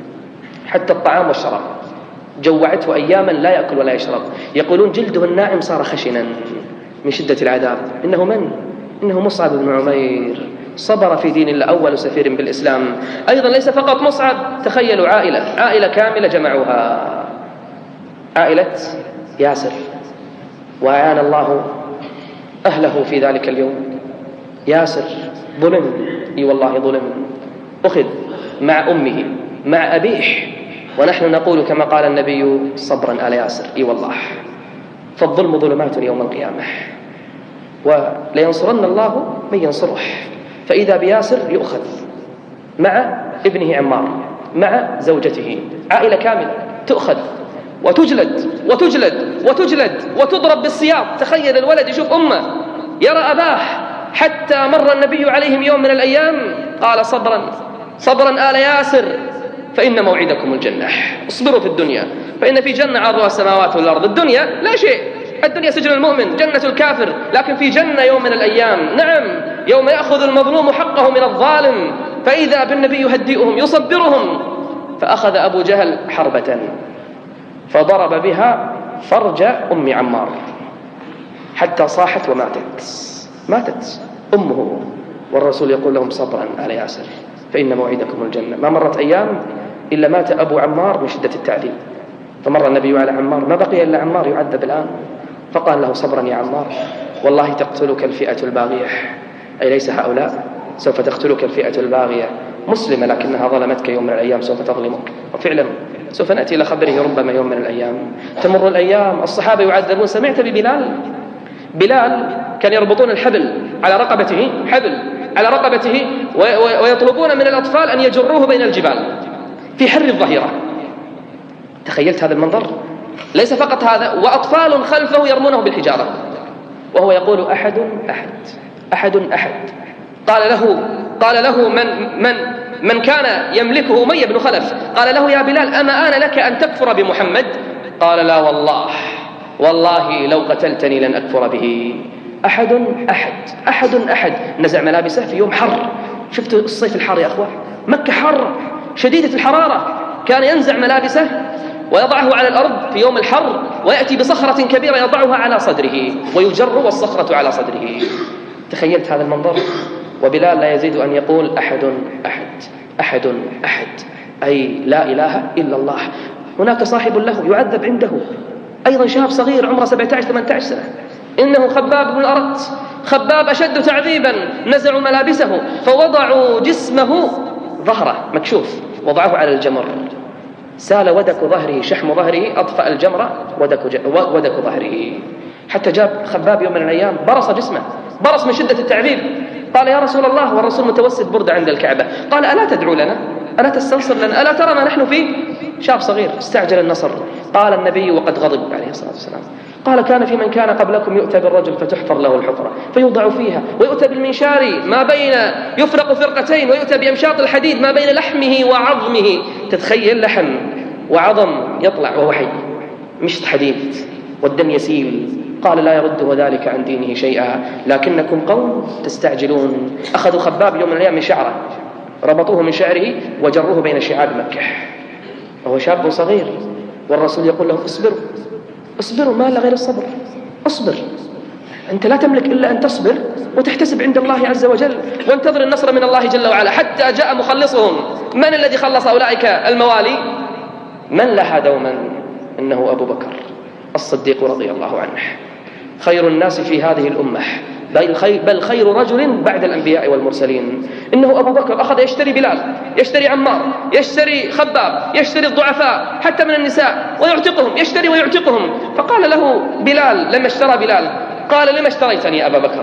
حتى الطعام والشراب، جوعته أياما لا يأكل ولا يشرب. يقولون جلده الناعم صار خشنا من شدة العذاب. إنه من؟ إنه مصعب بن عمير، صبر في دين الله، أول سفير بالإسلام. أيضا ليس فقط مصعب، تخيلوا عائلة عائلة كاملة جمعوها، عائلة ياسر، وأعان الله أهله في ذلك اليوم. ياسر ظلم، إي والله ظلم، أخذ مع أمه مع أبيه، ونحن نقول كما قال النبي: صبرا آل ياسر. إي والله، فالظلم ظلمات يوم القيامة، ولينصرن الله من ينصره. فإذا بياسر يؤخذ مع ابنه عمار مع زوجته، عائلة كاملة تؤخذ وتجلد وتجلد وتجلد وتضرب بالسياط. تخيل الولد يشوف أمه، يرى أباه، حتى مر النبي عليهم يوم من الأيام قال: صبرا صبرا آل ياسر فإن موعدكم الجنة. اصبروا في الدنيا فإن في جنة عرضها السماوات والأرض. الدنيا لا شيء، الدنيا سجن المؤمن، جنة الكافر، لكن في جنة يوم من الأيام، نعم، يوم يأخذ المظلوم حقه من الظالم. فإذا بالنبي يهدئهم يصبرهم. فأخذ أبو جهل حربة فضرب بها فرج أم عمار حتى صاحت وماتت، ماتت أمه، والرسول يقول لهم: صبرا آل ياسر فإن موعدكم الجنة. ما مرت أيام إلا مات أبو عمار من شدة التعذيب. فمر النبي على عمار، ما بقي إلا عمار يعذب الآن، فقال له: صبرا يا عمار، والله تقتلك الفئة الباغية، أي ليس هؤلاء، سوف تقتلك الفئة الباغية مسلمة لكنها ظلمتك يوم من الأيام سوف تظلمك. وفعلا سوف نأتي إلى خبره ربما يوم من الأيام. تمر الأيام، الصحابة يعذبون. سمعت ببلال؟ بلال كان يربطون الحبل على رقبته، حبل على رقبته، ويطلبون من الأطفال أن يجروه بين الجبال في حر الظهيرة. تخيلت هذا المنظر؟ ليس فقط هذا، وأطفال خلفه يرمونه بالحجارة وهو يقول أحد أحد أحد أحد. قال له قال له من من من كان يملكه أمية بن خلف، قال له يا بلال أما آن لك أن تكفر بمحمد؟ قال لا والله والله لو قتلتني لن أكفر به. أحد أحد أحد أحد. نزع ملابسه في يوم حر. شفتوا الصيف الحار يا أخوة؟ مكة حر شديدة الحرارة. كان ينزع ملابسه ويضعه على الأرض في يوم الحر، ويأتي بصخرة كبيرة يضعها على صدره ويجر والصخرة على صدره. تخيلت هذا المنظر؟ وبلال لا يزيد أن يقول أحد أحد أحد أحد، أي لا إله إلا الله. هناك صاحب له يعذب عنده أيضا، شاب صغير عمره سبعة عشر ثمانية عشر سنة، إنه خباب بن الأرت. خباب أشد تعذيبا، نزعوا ملابسه فوضعوا جسمه ظهره مكشوف، وضعه على الجمر. سال ودك ظهره، شحم ظهره أطفأ الجمر ودك, ودك ظهره، حتى جاب خباب يوم من الأيام برص جسمه، برص من شدة التعذيب. قال يا رسول الله، والرسول متوسد بردة عند الكعبة، قال ألا تدعو لنا؟ ألا تستنصر لنا؟ ألا ترى ما نحن فيه؟ شاب صغير استعجل النصر. قال النبي وقد غضب عليه الصلاة والسلام، قال كان في من كان قبلكم يؤتى بالرجل فتحفر له الحفرة فيوضع فيها، ويؤتى بالمنشار ما بين يفرق فرقتين، ويؤتى بأمشاط الحديد ما بين لحمه وعظمه. تتخيل لحم وعظم يطلع وهو حي، مشط حديد والدم يسيل. قال لا يرده ذلك عن دينه شيئا، لكنكم قوم تستعجلون. أخذوا خباب يوم من الأيام من شعره، ربطوه من شعره وجروه بين شعاب مكة وهو شاب صغير، والرسول يقول لهم اصبروا اصبروا، ما لا غير الصبر، اصبر، أنت لا تملك إلا أن تصبر وتحتسب عند الله عز وجل، وانتظر النصر من الله جل وعلا. حتى جاء مخلصهم. من الذي خلص أولئك الموالي؟ من لها دوما؟ إنه أبو بكر الصديق رضي الله عنه، خير الناس في هذه الأمة، بل خير, بل خير رجل بعد الأنبياء والمرسلين. إنه أبو بكر أخذ يشتري بلال، يشتري عمار، يشتري خباب، يشتري الضعفاء حتى من النساء ويعتقهم، يشتري ويعتقهم. فقال له بلال لما اشترى بلال، قال لما اشتريتني أبا بكر؟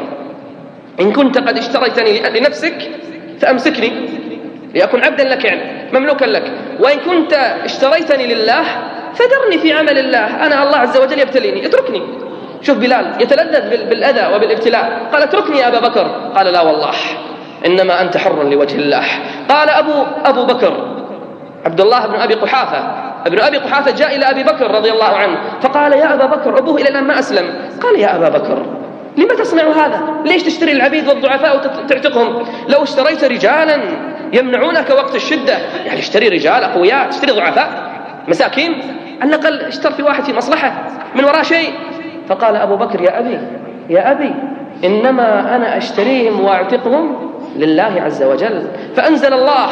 إن كنت قد اشتريتني لنفسك فأمسكني لأكون عبدا لك، يعني مملوكا لك، وإن كنت اشتريتني لله فدرني في عمل الله، أنا الله عز وجل يبتليني، اتركني. شوف بلال يتلذذ بالأذى وبالابتلاء، قال اتركني يا أبا بكر. قال لا والله إنما أنت حر لوجه الله. قال أبو, أبو بكر عبد الله بن أبي قحافة ابن أبي قحافة جاء إلى أبي بكر رضي الله عنه فقال يا أبا بكر، أبوه إلى الآن ما أسلم، قال يا أبا بكر لما تصنع هذا؟ ليش تشتري العبيد والضعفاء وتعتقهم؟ لو اشتريت رجالا يمنعونك وقت الشدة، يعني اشتري رجال أقوياء، تشتري ضعفاء مساكين، على الأقل اشتر في واحد في مصلحة من وراء شيء. فقال أبو بكر يا أبي يا أبي إنما أنا أشتريهم وأعتقهم لله عز وجل. فأنزل الله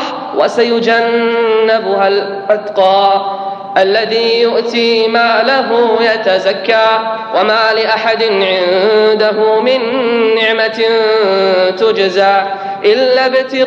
وسيجنبها الأتقى الذي يؤتي ماله يتزكى وما لأحد عنده من نعمة تجزى إلا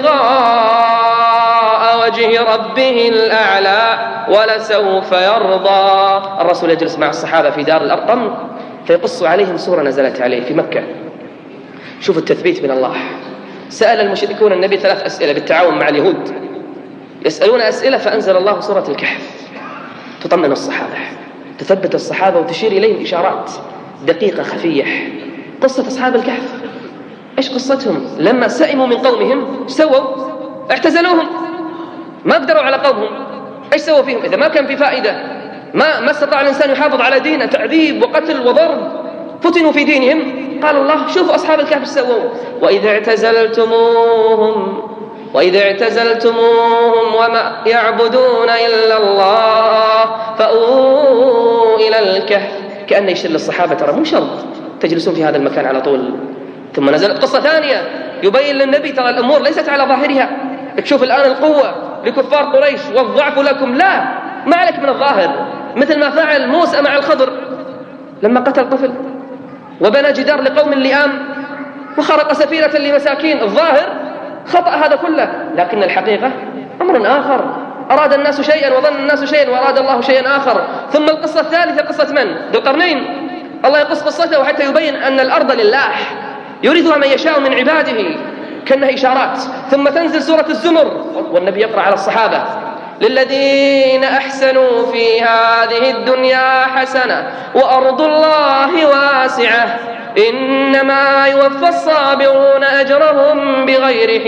ابتغاء وجه ربه الأعلى ولسوف يرضى. الرسول يجلس مع الصحابة في دار الأرقم فيقص عليهم سورة نزلت عليه في مكة. شوف التثبيت من الله. سأل المشركون النبي ثلاث أسئلة بالتعاون مع اليهود، يسألون أسئلة فأنزل الله سورة الكهف تطمن الصحابة، تثبت الصحابة وتشير إليهم إشارات دقيقة خفية. قصة أصحاب الكهف إيش قصتهم؟ لما سئموا من قومهم إيش سووا؟ اعتزلوهم، ما قدروا على قومهم. إيش سووا فيهم؟ إذا ما كان في فائدة، ما ما استطاع الإنسان يحافظ على دينه، تعذيب وقتل وضرب، فتنوا في دينهم. قال الله شوفوا أصحاب الكهف إيش سووا؟ وإذا اعتزلتموهم وإذا اعتزلتموهم وما يعبدون إلا الله فأووا إلى الكهف. كأن يشير للصحابة ترى مو شرط تجلسون في هذا المكان على طول. ثم نزلت قصة ثانية يبين للنبي ترى الأمور ليست على ظاهرها. تشوف الآن القوة لكفار قريش والضعف لكم، لا، ما عليك من الظاهر، مثل ما فعل موسى مع الخضر لما قتل طفل وبنى جدار لقوم اللئام وخرق سفينة لمساكين. الظاهر خطأ هذا كله، لكن الحقيقة أمر آخر. أراد الناس شيئا وظن الناس شيئا وأراد الله شيئا آخر. ثم القصة الثالثة قصة من؟ ذو القرنين، الله يقص قصته حتى يبين أن الأرض لله يريدها من يشاء من عباده، كأنها إشارات. ثم تنزل سورة الزمر والنبي يقرأ على الصحابة: للذين أحسنوا في هذه الدنيا حسنة وأرض الله واسعة إنما يوفى الصابرون أجرهم بغير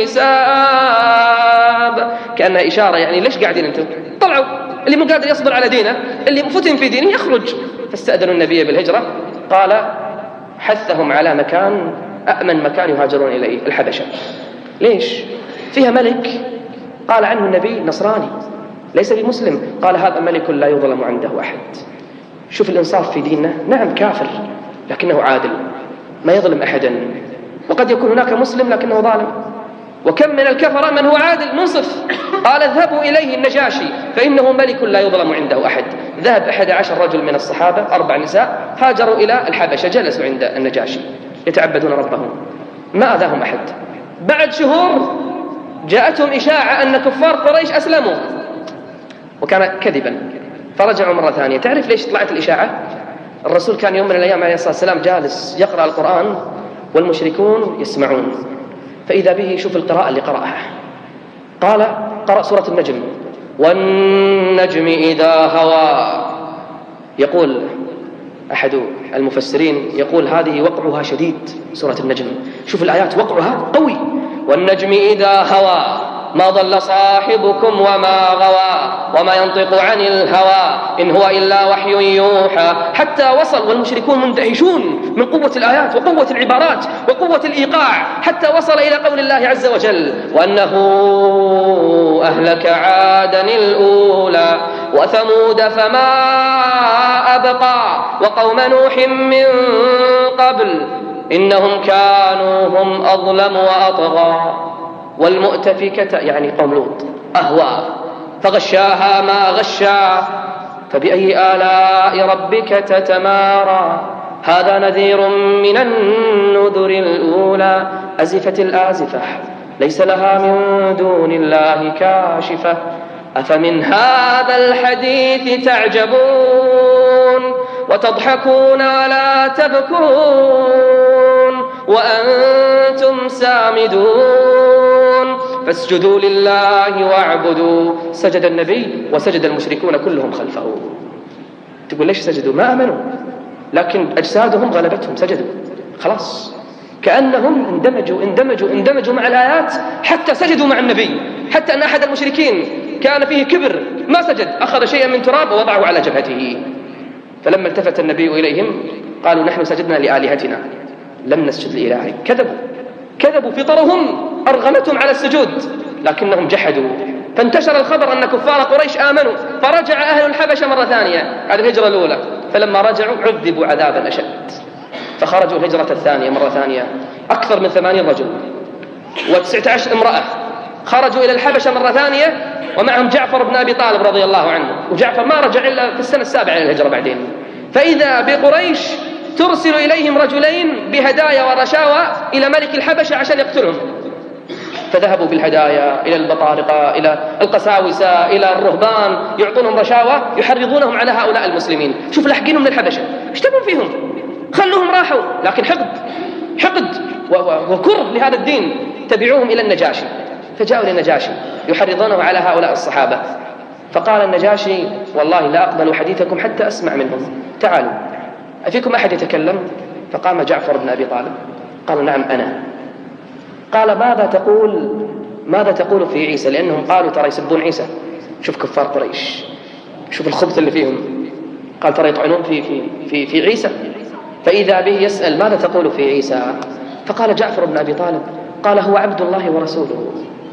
حساب. كأنها إشارة، يعني ليش قاعدين أنتم؟ طلعوا، اللي مو قادر يصبر على دينه، اللي فتن في دينه يخرج. فاستأذنوا النبي بالهجرة، قال حثهم على مكان أأمن مكان يهاجرون إليه، الحبشة. ليش؟ فيها ملك قال عنه النبي نصراني ليس بمسلم، قال هذا ملك لا يظلم عنده أحد. شوف الإنصاف في ديننا، نعم كافر لكنه عادل ما يظلم أحدا، وقد يكون هناك مسلم لكنه ظالم. وكم من الكفر من هو عادل منصف. قال اذهبوا إليه النجاشي فإنه ملك لا يظلم عنده أحد. ذهب أحد عشر رجل من الصحابة، أربع نساء، هاجروا إلى الحبشة، جلسوا عند النجاشي يتعبدون ربهم، ما أذاهم أحد. بعد شهور جاءتهم إشاعة أن كفار قريش أسلموا، وكان كذبا، فرجعوا مرة ثانية. تعرف ليش طلعت الإشاعة؟ الرسول كان يوم من الأيام عليه الصلاة والسلام جالس يقرأ القرآن والمشركون يسمعون، فإذا به يشوف القراءة اللي قرأها. قال قرأ سورة النجم: والنجم إذا هوى. يقول أحد المفسرين يقول هذه وقعها شديد، سورة النجم، شوف الآيات وقعها قوي. والنجم إذا هوى ما ضل صاحبكم وما غوى وما ينطق عن الهوى إن هو إلا وحي يوحى. حتى وصل والمشركون مندهشون من قوة الآيات وقوة العبارات وقوة الإيقاع، حتى وصل إلى قول الله عز وجل: وأنه أهلك عادا الأولى وثمود فما أبقى وقوم نوح من قبل إنهم كانوا هم أظلم وأطغى والمؤتفكة يعني قوم لوط أهوى فغشاها ما غشا فبأي آلاء ربك تتمارى. هذا نذير من النذر الأولى أزفت الآزفة ليس لها من دون الله كاشفة أفمن هذا الحديث تعجبون وتضحكون ولا تبكون وأنتم سامدون فاسجدوا لله واعبدوا. سجد النبي وسجد المشركون كلهم خلفه. تقول ليش سجدوا؟ ما آمنوا، لكن أجسادهم غلبتهم سجدوا خلاص، كأنهم اندمجوا اندمجوا اندمجوا مع الآيات حتى سجدوا مع النبي. حتى أن أحد المشركين كان فيه كبر ما سجد، أخذ شيئا من تراب ووضعه على جبهته. فلما التفت النبي إليهم قالوا نحن سجدنا لآلهتنا لم نسجد لإلهك. كذبوا كذبوا فطرهم أرغمتهم على السجود لكنهم جحدوا. فانتشر الخبر أن كفار قريش آمنوا، فرجع أهل الحبشة مرة ثانية على الهجرة الأولى. فلما رجعوا عذبوا عذابا أشد، فخرجوا الهجرة الثانية مرة ثانية، أكثر من ثمانين رجل وتسعة عشر امرأة خرجوا إلى الحبشة مرة ثانية، ومعهم جعفر بن أبي طالب رضي الله عنه. وجعفر ما رجع إلا في السنة السابعة إلى الهجرة بعدين. فإذا بقريش ترسل إليهم رجلين بهدايا ورشاوى إلى ملك الحبشة عشان يقتلهم. فذهبوا بالهدايا إلى البطارقة، إلى القساوسة، إلى الرهبان، يعطونهم رشاوى يحرضونهم على هؤلاء المسلمين. شوف لاحقينهم من الحبشة ايش تبون فيهم؟ خلوهم راحوا، لكن حقد حقد وكره لهذا الدين. تبعوهم إلى النجاشي، فجاءوا للنجاشي يحرضونه على هؤلاء الصحابة. فقال النجاشي والله لا أقبل حديثكم حتى أسمع منهم، تعالوا أفيكم أحد يتكلم؟ فقام جعفر بن أبي طالب قال نعم أنا. قال ماذا تقول ماذا تقول في عيسى؟ لأنهم قالوا ترى يسبون عيسى. شوف كفار قريش، شوف الخبث اللي فيهم. قال ترى يطعنون في, في, في, في عيسى. فإذا به يسأل ماذا تقول في عيسى؟ فقال جعفر بن أبي طالب قال هو عبد الله ورسوله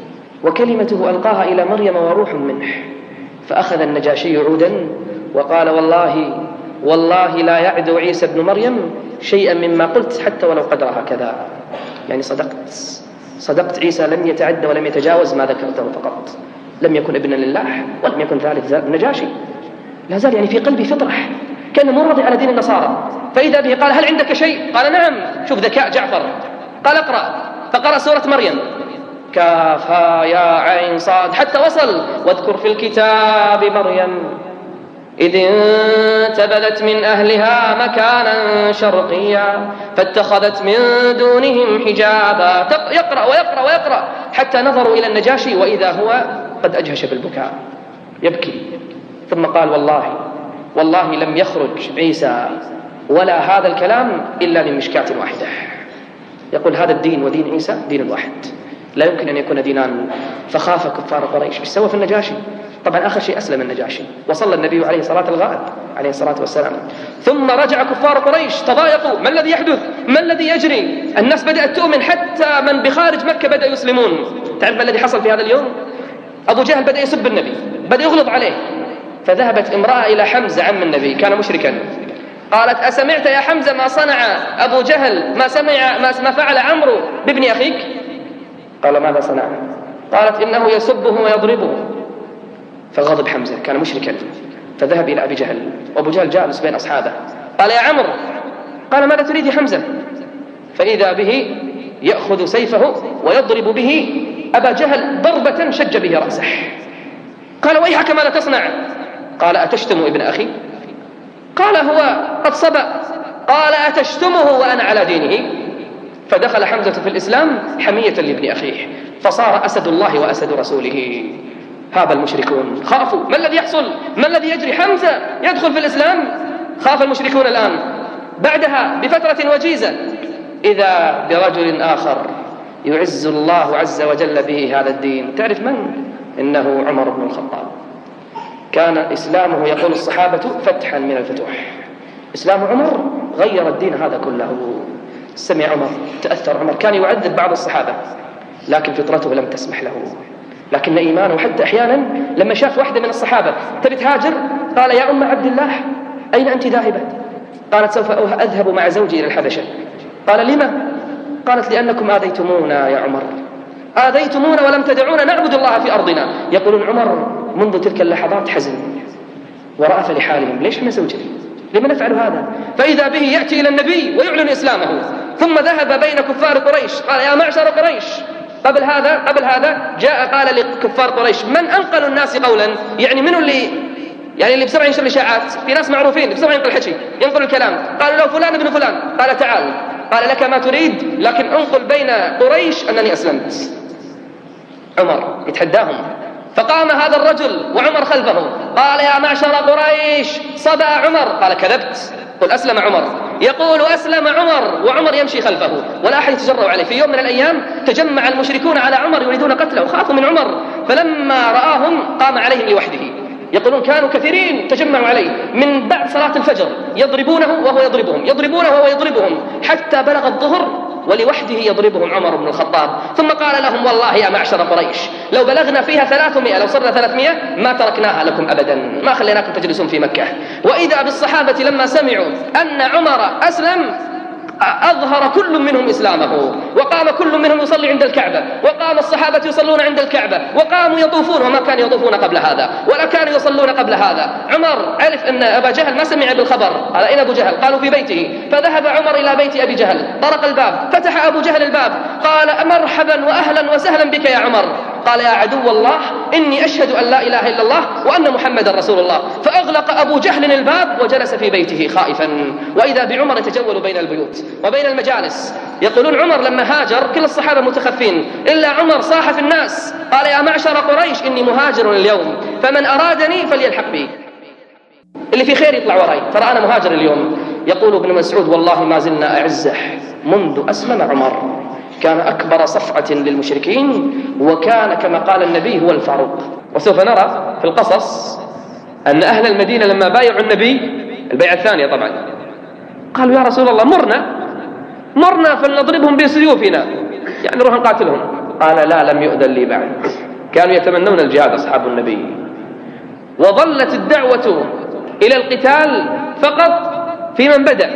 وكلمته ألقاها إلى مريم وروح منه. فأخذ النجاشي عودا وقال والله والله لا يعدو عيسى بن مريم شيئا مما قلت حتى ولو قدرها كذا. يعني صدقت صدقت عيسى لم يتعدى ولم يتجاوز ما ذكرته فقط، لم يكن ابنا لله ولم يكن ثالث النجاشي. لا زال يعني في قلبي فطرة، كان مو راضي على دين النصارى. فإذا به قال هل عندك شيء؟ قال نعم. شوف ذكاء جعفر. قال اقرأ، فقرأ سورة مريم كافها يا عين صاد، حتى وصل واذكر في الكتاب مريم إذ انتبذت من أهلها مكانا شرقيا فاتخذت من دونهم حجابا. يقرأ ويقرأ ويقرأ حتى نظروا إلى النجاشي وإذا هو قد أجهش بالبكاء يبكي. ثم قال والله والله لم يخرج عيسى ولا هذا الكلام إلا من مشكاة واحدة. يقول هذا الدين ودين عيسى دين واحد، لا يمكن أن يكون دينان. فخاف كفار قريش. ايش سوى في النجاشي؟ طبعا آخر شيء أسلم النجاشي وصلى النبي عليه الصلاة الغائب عليه الصلاة والسلام. ثم رجع كفار قريش تضايقوا، ما الذي يحدث؟ ما الذي يجري؟ الناس بدأت تؤمن، حتى من بخارج مكة بدأ يسلمون. تعرف ما الذي حصل في هذا اليوم؟ أبو جهل بدأ يسب النبي، بدأ يغلظ عليه. فذهبت امرأة إلى حمزة عم النبي كان مشركا، قالت أسمعت يا حمزة ما صنع أبو جهل ما سمع ما فعل عمرو بابن أخيك؟ قال ماذا صنع؟ قالت إنه يسبه ويضربه. فغضب حمزة كان مشركا، فذهب إلى أبي جهل وأبو جهل جالس بين أصحابه. قال يا عمرو، قال ماذا تريد يا حمزة؟ فإذا به يأخذ سيفه ويضرب به أبا جهل ضربة شج به رأسه. قال ويحك ماذا تصنع؟ قال أتشتم ابن أخي؟ قال هو قد صبأ. قال أتشتمه وأنا على دينه؟ فدخل حمزة في الإسلام حمية لابن أخيه، فصار أسد الله وأسد رسوله. هاب المشركون خافوا، ما الذي يحصل؟ ما الذي يجري؟ حمزة يدخل في الإسلام. خاف المشركون الآن. بعدها بفترة وجيزة إذا برجل آخر يعز الله عز وجل به هذا الدين. تعرف من؟ إنه عمر بن الخطاب. كان إسلامه يقول الصحابة فتحا من الفتوح. إسلام عمر غير الدين هذا كله. سمع عمر، تأثر عمر، كان يعذب بعض الصحابة لكن فطرته لم تسمح له، لكن إيمانه. حتى أحيانا لما شاف واحدة من الصحابة تبي تهاجر قال يا أم عبد الله أين أنت ذاهبة؟ قالت سوف أذهب مع زوجي إلى الحبشة. قال لما؟ قالت لأنكم آذيتمونا يا عمر، آذيتمونا ولم تدعونا نعبد الله في أرضنا. يقولون عمر منذ تلك اللحظات حزن ورأف لحالهم، ليش احنا زوجي؟ لما نفعل هذا؟ فإذا به يأتي إلى النبي ويعلن إسلامه. ثم ذهب بين كفار قريش قال يا معشر قريش. قبل هذا قبل هذا جاء قال لكفار قريش من أنقل الناس قولا، يعني منو اللي يعني اللي بسرعة ينشر الإشاعات؟ في ناس معروفين بسرعة ينقل الحكي ينقل الكلام. قالوا له فلان ابن فلان. قال تعال، قال لك ما تريد لكن انقل بين قريش أنني أسلمت. عمر يتحداهم. فقام هذا الرجل وعمر خلفه قال يا معشر قريش صبأ عمر. قال كذبت، قل أسلم عمر. يقول أسلم عمر وعمر يمشي خلفه ولا أحد يتجرأ عليه. في يوم من الأيام تجمع المشركون على عمر يريدون قتله وخافوا من عمر، فلما رآهم قام عليهم لوحده. يقولون كانوا كثيرين تجمعوا عليه من بعد صلاة الفجر يضربونه وهو يضربهم يضربونه وهو يضربهم حتى بلغ الظهر ولوحده يضربهم عمر بن الخطاب. ثم قال لهم والله يا معشر قريش لو بلغنا فيها ثلاثمائة لو صرنا ثلاثمائة ما تركناها لكم أبدا، ما خليناكم تجلسون في مكة. وإذا بالصحابة لما سمعوا أن عمر أسلم أظهر كل منهم إسلامه، وقام كل منهم يصلي عند الكعبة، وقام الصحابة يصلون عند الكعبة، وقاموا يطوفون وما كانوا يطوفون قبل هذا ولا كانوا يصلون قبل هذا. عمر عرف أن أبا جهل ما سمع بالخبر. قال أين أبو جهل؟ قالوا في بيته. فذهب عمر إلى بيت أبي جهل، طرق الباب، فتح أبو جهل الباب، قال مرحبا وأهلا وسهلا بك يا عمر. قال يا عدو الله إني أشهد أن لا إله إلا الله وأن محمد رسول الله. فأغلق أبو جهل الباب وجلس في بيته خائفا. وإذا بعمر يتجول بين البيوت وبين المجالس. يقولون عمر لما هاجر كل الصحابة متخفين إلا عمر صاح في الناس قال يا معشر قريش إني مهاجر اليوم فمن أرادني فليلحق بي، اللي في خير يطلع وراي، ترى أنا مهاجر اليوم. يقول ابن مسعود والله ما زلنا أعزه منذ أسلم عمر، كان أكبر صفعة للمشركين وكان كما قال النبي هو الفاروق. وسوف نرى في القصص أن أهل المدينة لما بايعوا النبي البيعة الثانية طبعا قالوا يا رسول الله مرنا مرنا فلنضربهم بسيوفنا، يعني نروح نقاتلهم. قال لا لم يؤذن لي بعد. كانوا يتمنون الجهاد أصحاب النبي. وظلت الدعوة إلى القتال فقط في من بدأ.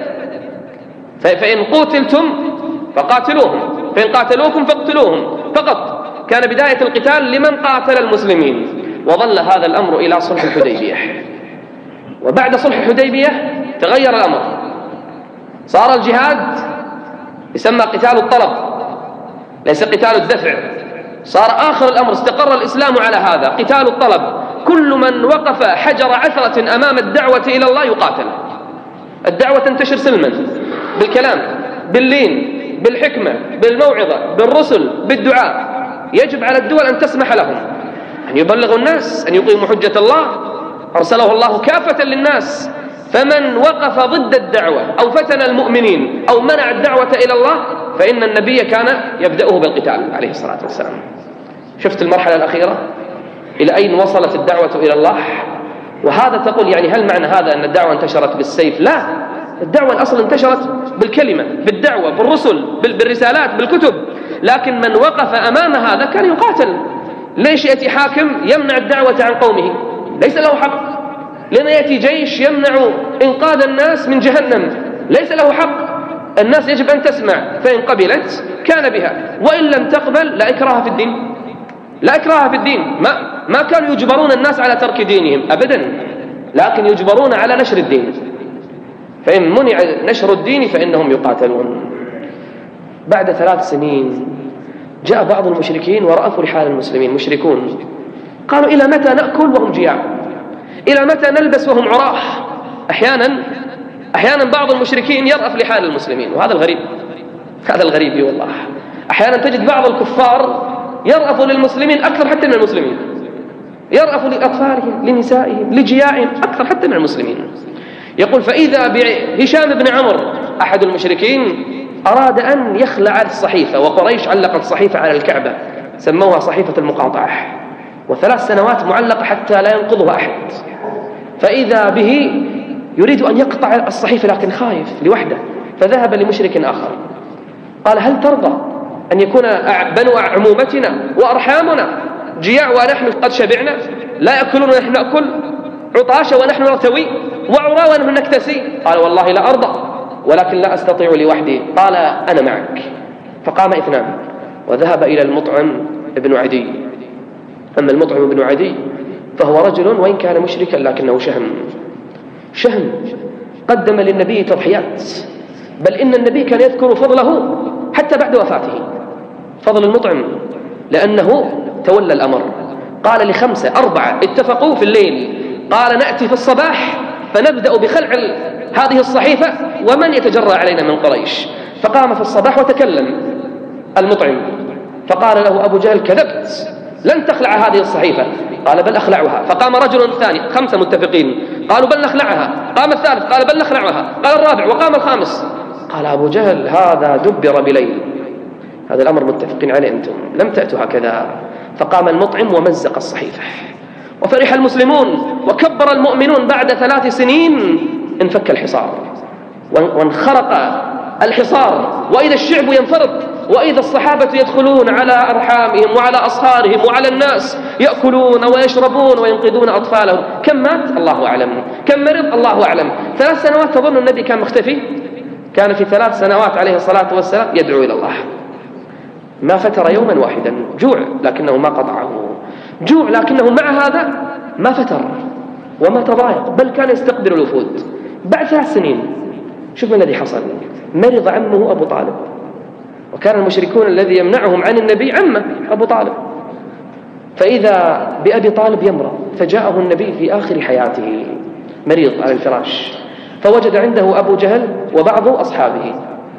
فإن قتلتم فقاتلوهم، فإن قاتلوكم فاقتلوهم فقط. كان بداية القتال لمن قاتل المسلمين. وظل هذا الأمر إلى صلح الحديبية. وبعد صلح الحديبية تغير الأمر، صار الجهاد يسمى قتال الطلب ليس قتال الدفع. صار آخر الأمر استقر الإسلام على هذا، قتال الطلب، كل من وقف حجر عثرة أمام الدعوة إلى الله يقاتل. الدعوة تنتشر سلما بالكلام، باللين، بالحكمة، بالموعظة، بالرسل، بالدعاء. يجب على الدول أن تسمح لهم أن يبلغوا الناس، أن يقيموا حجة الله. أرسله الله كافة للناس، فمن وقف ضد الدعوة أو فتن المؤمنين أو منع الدعوة إلى الله فإن النبي كان يبدأه بالقتال عليه الصلاة والسلام. شفت المرحلة الأخيرة إلى أين وصلت الدعوة إلى الله؟ وهذا تقول يعني هل معنى هذا أن الدعوة انتشرت بالسيف؟ لا، الدعوة الأصل انتشرت بالكلمة، بالدعوة، بالرسل، بالرسالات، بالكتب. لكن من وقف أمام هذا كان يقاتل. ليش يأتي حاكم يمنع الدعوة عن قومه؟ ليس له حق. لن يأتي جيش يمنع إنقاذ الناس من جهنم؟ ليس له حق. الناس يجب أن تسمع، فإن قبلت كان بها، وإن لم تقبل لا إكراه في الدين. لا إكراه في الدين. ما, ما كانوا يجبرون الناس على ترك دينهم أبدا، لكن يجبرون على نشر الدين. فإن منع نشر الدين فإنهم يقاتلون. بعد ثلاث سنين جاء بعض المشركين ورأفوا لحال المسلمين، مشركون، قالوا إلى متى نأكل وهم جياع؟ إلى متى نلبس وهم عراة؟ أحيانا أحيانا بعض المشركين يرأف لحال المسلمين، وهذا الغريب. هذا الغريب والله. أحيانا تجد بعض الكفار يرأف للمسلمين أكثر حتى من المسلمين، يرأف لأطفالهم، لنسائهم، لجياعهم أكثر حتى من المسلمين. يقول فإذا بهشام بن عمرو أحد المشركين أراد أن يخلع الصحيفة، وقريش علقت صحيفة على الكعبة سموها صحيفة المقاطعة، وثلاث سنوات معلقة حتى لا ينقضها أحد. فإذا به يريد أن يقطع الصحيفة لكن خايف لوحده، فذهب لمشرك آخر قال هل ترضى أن يكون بنو عمومتنا وأرحامنا جياع ونحن قد شبعنا، لا يأكلون ونحن نأكل، عطاشة ونحن نرتوي، وعرى ونحن نكتسي؟ قال والله لا أرضى، ولكن لا أستطيع لوحدي. قال أنا معك. فقام اثنان وذهب إلى المطعم ابن عدي. أما المطعم ابن عدي فهو رجل وإن كان مشركا لكنه شهم شهم قدم للنبي تضحيات، بل إن النبي كان يذكر فضله حتى بعد وفاته، فضل المطعم، لأنه تولى الأمر. قال لخمسة أربعة اتفقوا في الليل، قال نأتي في الصباح فنبدأ بخلع هذه الصحيفة ومن يتجرى علينا من قريش. فقام في الصباح وتكلم المطعم، فقال له أبو جهل كذبت، لن تخلع هذه الصحيفة. قال بل أخلعها. فقام رجل ثاني، خمسة متفقين، قالوا بل نخلعها. قام الثالث قال بل نخلعها. قال الرابع، وقام الخامس. قال أبو جهل هذا دبر بليل، هذا الأمر متفقين عليه أنتم، لم تأتوا هكذا. فقام المطعم ومزق الصحيفة، وفرح المسلمون وكبر المؤمنون. بعد ثلاث سنين انفك الحصار وانخرق الحصار، وإذا الشعب ينفرط، وإذا الصحابة يدخلون على أرحامهم وعلى أصهارهم وعلى الناس يأكلون ويشربون وينقذون أطفالهم. كم مات الله أعلم، كم مرض الله أعلم. ثلاث سنوات تظن النبي كان مختفي؟ كان في ثلاث سنوات عليه الصلاة والسلام يدعو إلى الله، ما فتر يوما واحدا. جوع لكنه ما قطعه، جوع لكنه مع هذا ما فتر وما تضايق، بل كان يستقبل الوفود. بعد ثلاث سنين شوف ما الذي حصل، مرض عمه أبو طالب، وكان المشركون الذي يمنعهم عن النبي عمه أبو طالب. فإذا بأبي طالب يمرض، فجاءه النبي في آخر حياته مريض على الفراش، فوجد عنده أبو جهل وبعض أصحابه،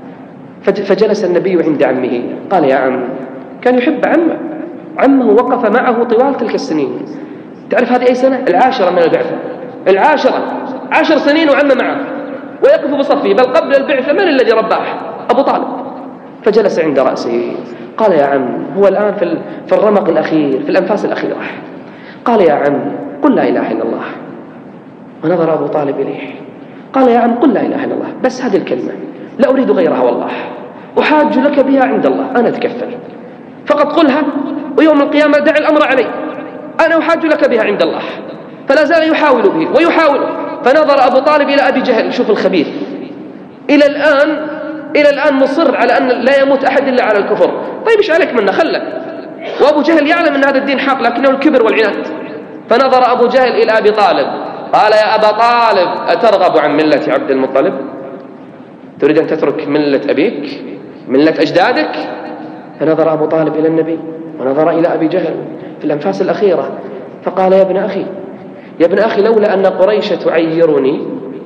فجلس النبي عند عمه. قال يا عم، كان يحب عمه، عمه وقف معه طوال تلك السنين. تعرف هذه أي سنة؟ العاشرة من البعثة، العاشرة، عشر سنين وعمه معه ويقف بصفه. بل قبل البعثة من الذي رباه؟ أبو طالب. فجلس عند رأسه. قال يا عم، هو الآن في الرمق الأخير، في الأنفاس الأخيرة. قال يا عم قل لا إله إلا الله. ونظر أبو طالب إليه. قال يا عم قل لا إله إلا الله، بس هذه الكلمة، لا أريد غيرها والله، أحاج لك بها عند الله، أنا أتكفل، فقط قلها ويوم القيامة دع الأمر علي، أنا أحاج لك بها عند الله. فلا زال يحاول به ويحاول. فنظر أبو طالب إلى أبي جهل، شوف الخبيث، إلى الآن إلى الآن مصر على أن لا يموت أحد إلا على الكفر. طيب إيش عليك منه، خلك. وأبو جهل يعلم أن هذا الدين حق، لكنه الكبر والعناد. فنظر أبو جهل إلى أبي طالب، قال يا أبا طالب أترغب عن ملة عبد المطلب؟ تريد أن تترك ملة أبيك، ملة أجدادك؟ فنظر أبو طالب إلى النبي ونظر إلى أبي جهل في الأنفاس الأخيرة فقال: يا ابن أخي يا ابن أخي لولا أن قريش تعيرني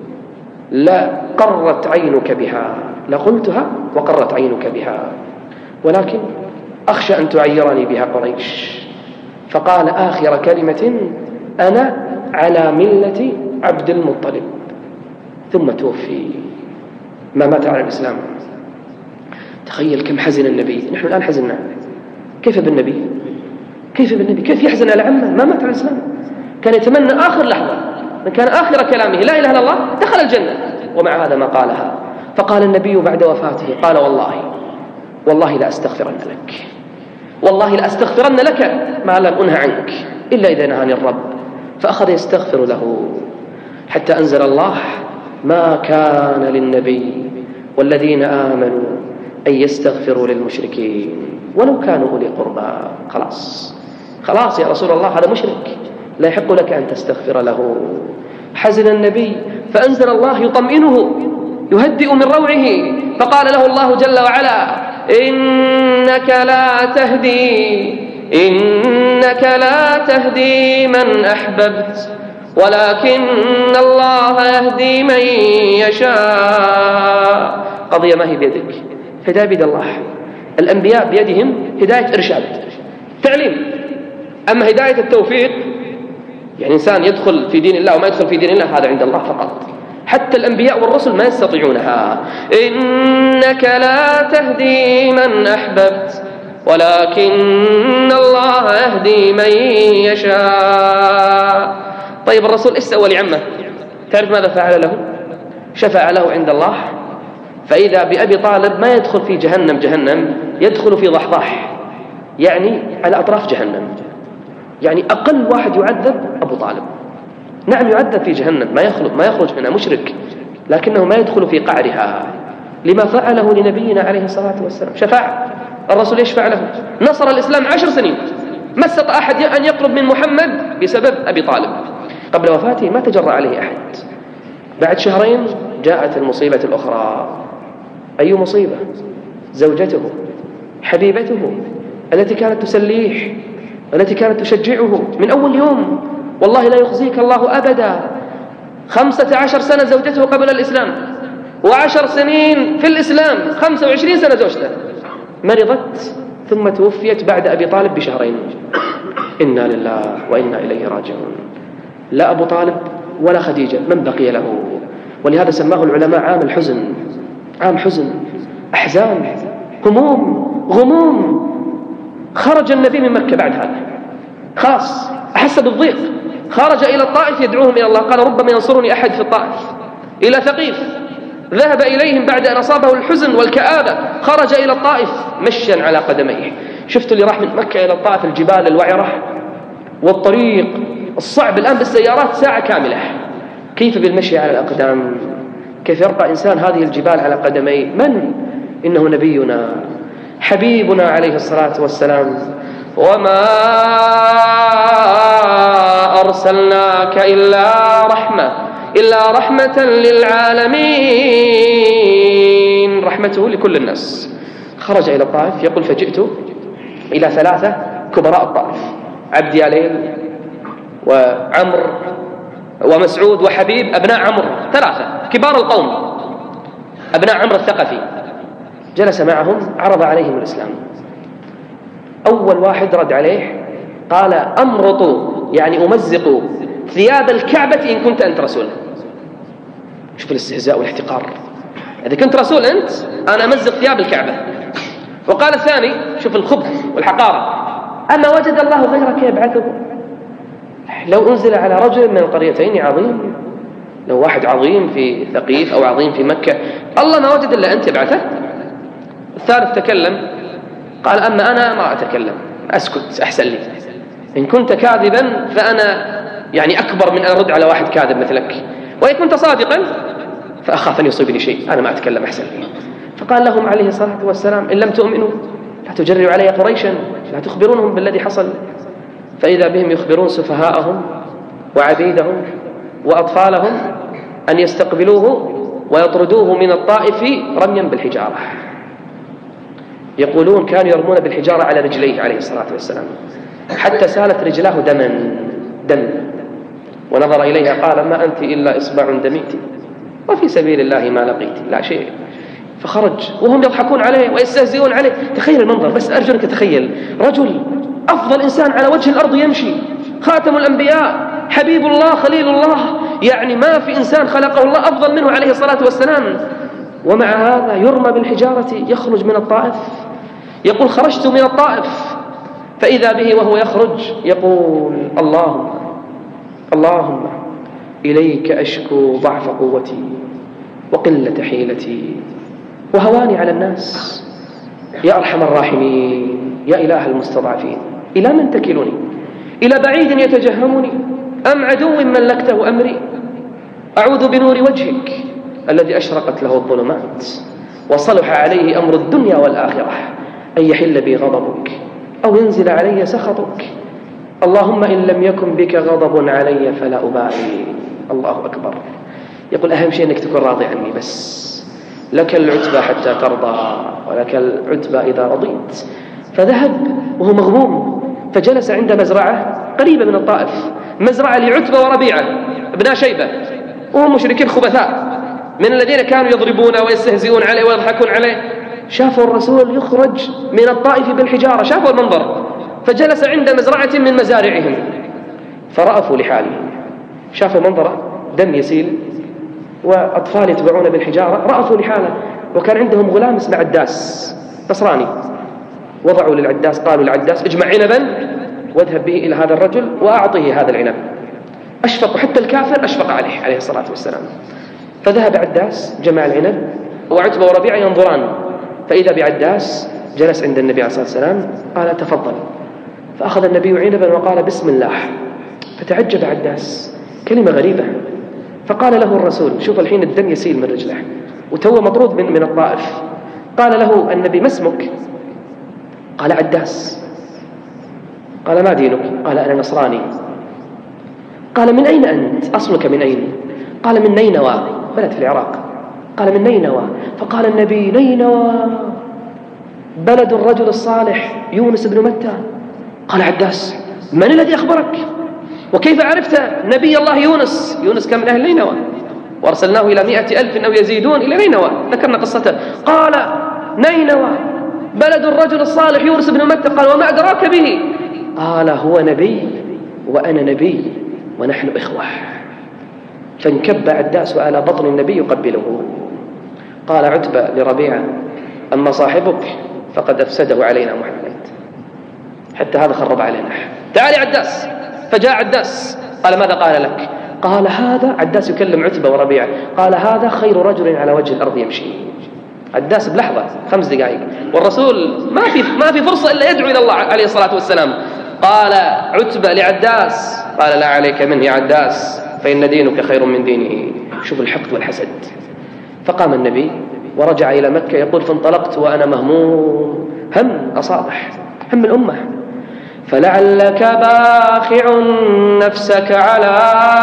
لقرت عينك بها، لقلتها وقرت عينك بها، ولكن أخشى أن تعيرني بها قريش. فقال آخر كلمة: أنا على ملة عبد المطلب. ثم توفي، ما مات على الإسلام. تخيل كم حزن النبي. نحن الآن حزننا، كيف بالنبي؟ كيف بالنبي؟ كيف يحزن على عمه ما مات على الإسلام؟ كان يتمنى آخر لحظة، من كان آخر كلامه لا إله إلا الله دخل الجنة، ومع هذا ما قالها. فقال النبي بعد وفاته: قال والله والله لا أستغفرن لك، والله لا أستغفرن لك ما لم أنه عنك إلا إذا نهاني الرب. فأخذ يستغفر له حتى أنزل الله: ما كان للنبي والذين آمنوا أن يستغفروا للمشركين ولو كانوا أولي قربى. خلاص خلاص يا رسول الله، هذا مشرك لا يحق لك أن تستغفر له. حزن النبي فأنزل الله يطمئنه يهدئ من روعه، فقال له الله جل وعلا: إنك لا تهدي إنك لا تهدي من أحببت ولكن الله يهدي من يشاء. قضية ما هي بيدك، هداية بيد الله. الأنبياء بيدهم هداية إرشاد تعليم، أما هداية التوفيق يعني إنسان يدخل في دين الله وما يدخل في دين الله هذا عند الله فقط. حتى الأنبياء والرسل ما يستطيعونها. إنك لا تهدي من أحببت ولكن الله يهدي من يشاء. طيب الرسول إيش سوى لعمه؟ تعرف ماذا فعل له؟ شفع له عند الله، فإذا بأبي طالب ما يدخل في جهنم جهنم يدخل في ضحضاح، يعني على أطراف جهنم، يعني أقل واحد يعذب أبو طالب. نعم يعذب في جهنم، ما يخرج ما يخرج منها مشرك، لكنه ما يدخل في قعرها لما فعله لنبينا عليه الصلاة والسلام. شفاعة الرسول يشفع له، نصر الإسلام عشر سنين، ما استطاع أحد أن يقرب من محمد بسبب أبي طالب. قبل وفاته ما تجرأ عليه أحد. بعد شهرين جاءت المصيبة الأخرى. أي مصيبة؟ زوجته حبيبته التي كانت تسليه، التي كانت تشجعه من أول يوم: والله لا يخزيك الله أبدا. خمسة عشر سنة زوجته قبل الإسلام، وعشر سنين في الإسلام، خمسة وعشرين سنة زوجته. مرضت ثم توفيت بعد أبي طالب بشهرين. إنا لله وإنا إليه راجعون. لا أبو طالب ولا خديجة، من بقي له؟ ولهذا سماه العلماء عام الحزن، عام حزن، أحزان، هموم، غموم. خرج النبي من مكة بعد هذا، خلاص أحس بالضيق، خرج إلى الطائف يدعوهم إلى الله. قال: ربما ينصرني أحد في الطائف. إلى ثقيف ذهب إليهم بعد أن أصابه الحزن والكآبة، خرج إلى الطائف مشيا على قدميه. شفت اللي راح من مكة إلى الطائف الجبال الوعرة والطريق الصعب، الآن بالسيارات ساعة كاملة، كيف بالمشي على الأقدام؟ كيف يرقى إنسان هذه الجبال على قدميه؟ من؟ إنه نبينا حبيبنا عليه الصلاة والسلام. وما أرسلناك إلا رحمة إلا رحمة للعالمين، رحمته لكل الناس. خرج إلى الطائف يقول: فجئت إلى ثلاثة كبراء الطائف، عبد ياليل وعمر ومسعود وحبيب أبناء عمرو، ثلاثة كبار القوم أبناء عمرو الثقفي. جلس معهم، عرض عليهم الإسلام. أول واحد رد عليه قال: أمرطوا، يعني أمزقوا ثياب الكعبة إن كنت أنت رسول. شوف الاستهزاء والاحتقار، إذا كنت رسول أنت أنا أمزق ثياب الكعبة. وقال الثاني: شوف الخبث والحقارة: أما وجد الله غيرك يبعثه؟ لو أنزل على رجل من القريتين عظيم، لو واحد عظيم في ثقيف أو عظيم في مكة، الله ما وجد إلا أنت يبعثه. الثالث تكلم قال: أما أنا ما أتكلم، أسكت أحسن لي، إن كنت كاذبا فأنا يعني أكبر من أن أرد على واحد كاذب مثلك، وإن كنت صادقا فأخاف أن يصيبني شيء، أنا ما أتكلم أحسن لي. فقال لهم عليه الصلاة والسلام: إن لم تؤمنوا لا تجروا علي قريشا، لا تخبرونهم بالذي حصل. فإذا بهم يخبرون سفهاءهم وعبيدهم وأطفالهم أن يستقبلوه ويطردوه من الطائف رميا بالحجارة. يقولون كانوا يرمون بالحجارة على رجليه عليه الصلاة والسلام حتى سالت رجلاه دما دم، ونظر إليها قال ما أنت إلا إصبع دميت وفي سبيل الله ما لقيت لا شيء. فخرج وهم يضحكون عليه ويستهزئون عليه. تخيل المنظر، بس أرجوك تخيل رجل أفضل إنسان على وجه الأرض يمشي، خاتم الأنبياء، حبيب الله، خليل الله، يعني ما في إنسان خلقه الله أفضل منه عليه الصلاة والسلام، ومع هذا يرمى بالحجارة يخرج من الطائف. يقول خرجت من الطائف فإذا به وهو يخرج يقول اللهم اللهم إليك أشكو ضعف قوتي وقلة حيلتي وهواني على الناس، يا أرحم الراحمين يا إله المستضعفين، إلى من تكلني؟ إلى بعيد يتجهمني أم عدو ملكته أمري؟ أعوذ بنور وجهك الذي أشرقت له الظلمات وصلح عليه أمر الدنيا والآخرة أن يحل بي غضبك أو ينزل علي سخطك، اللهم إن لم يكن بك غضب علي فلا أبالي. الله أكبر. يقول أهم شيء أنك تكون راضي عني، بس لك العتبى حتى ترضى ولك العتبى إذا رضيت. فذهب وهو مغموم فجلس عند مزرعة قريبة من الطائف، مزرعة لعتبة وربيعة ابن شيبة، وهم مشركين خبثاء من الذين كانوا يضربون ويستهزئون عليه ويضحكون عليه. شافوا الرسول يخرج من الطائف بالحجارة، شافوا المنظر، فجلس عند مزرعة من مزارعهم فرأفوا لحاله، شافوا منظره دم يسيل وأطفال يتبعون بالحجارة، رأفوا لحاله. وكان عندهم غلام اسمه عداس نصراني، وضعوا للعداس قالوا للعداس اجمع عنبا واذهب به إلى هذا الرجل وأعطيه هذا العنب. أشفق حتى الكافر أشفق عليه عليه الصلاة والسلام. فذهب عداس جمع العنب وعتبة وربيعة ينظران، فإذا بعداس جلس عند النبي عليه الصلاة والسلام قال تفضل، فأخذ النبي عنبا وقال بسم الله، فتعجب عداس كلمة غريبة، فقال له الرسول شوف الحين الدم يسيل من رجله وتوه مطرود من, من الطائف، قال له النبي ما اسمك؟ قال عداس. قال ما دينك؟ قال أنا نصراني. قال من أين أنت؟ أصلك من أين؟ قال من نينوى، بلد في العراق. قال من نينوى. فقال النبي نينوى بلد الرجل الصالح يونس بن متى. قال عداس من الذي أخبرك؟ وكيف عرفت نبي الله يونس؟ يونس كان من أهل نينوى وأرسلناه إلى مئة ألف أو يزيدون إلى نينوى، ذكرنا قصته. قال نينوى بلد الرجل الصالح يونس بن متى. قال وما أدراك به؟ قال هو نبي وأنا نبي ونحن إخوة. فانكب عداس على بطن النبي يقبله. قال عتبة لربيعة أما صاحبك فقد أفسده علينا محمد، حتى هذا خرب علينا. تعال عداس. فجاء عداس قال ماذا قال لك؟ قال هذا، عداس يكلم عتبة وربيعة، قال هذا خير رجل على وجه الأرض يمشي. عداس بلحظة خمس دقائق والرسول ما في ما في فرصة إلا يدعو إلى الله عليه الصلاة والسلام. قال عتبة لعداس قال لا عليك منه يا عداس فإن دينك خير من دينه. شوف الحقد والحسد. فقام النبي ورجع إلى مكة يقول فانطلقت وأنا مهموم، هم أصابح هم الأمة. فلعلك باخع نفسك على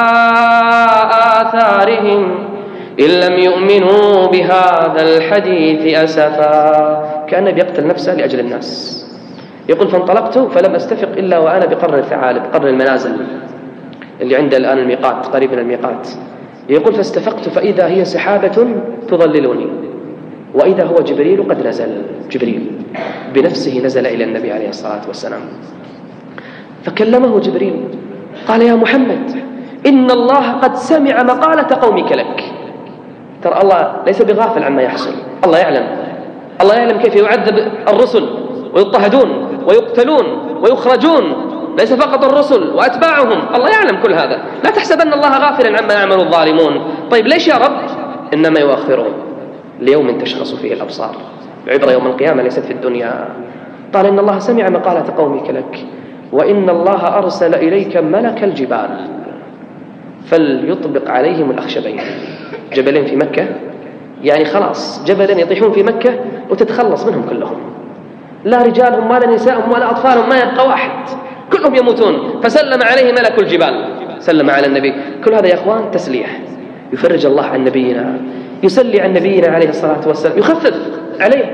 آثارهم إن لم يؤمنوا بهذا الحديث أسفا. كان بيقتل نفسه لأجل الناس. يقول فانطلقت فلم أستفق إلا وأنا بقرن الثعالب، قرن المنازل اللي عند الآن الميقات، قريب من الميقات. يقول فاستفقت فإذا هي سحابة تظللني وإذا هو جبريل قد نزل. جبريل بنفسه نزل إلى النبي عليه الصلاة والسلام فكلمه جبريل قال يا محمد إن الله قد سمع مقالة قومك لك. ترى الله ليس بغافل عما يحصل، الله يعلم، الله يعلم كيف يعذب الرسل ويضطهدون ويقتلون ويخرجون، ليس فقط الرسل وأتباعهم، الله يعلم كل هذا. لا تحسبن الله غافلا عما يعمل الظالمون. طيب ليش يا رب؟ إنما يؤخرهم ليوم تشخص فيه الأبصار. العبرة يوم القيامة ليست في الدنيا. قال إن الله سمع مقالة قومك لك وإن الله أرسل إليك ملك الجبال فليطبق عليهم الأخشبين. جبلين في مكة، يعني خلاص جبلين يطيحون في مكة وتتخلص منهم كلهم، لا رجالهم ولا نسائهم ولا أطفالهم، ما يبقى واحد، كلهم يموتون. فسلم عليه ملك الجبال، سلم على النبي. كل هذا يا أخوان تسليح، يفرج الله عن نبينا، يسلي عن نبينا عليه الصلاة والسلام، يخفف عليه.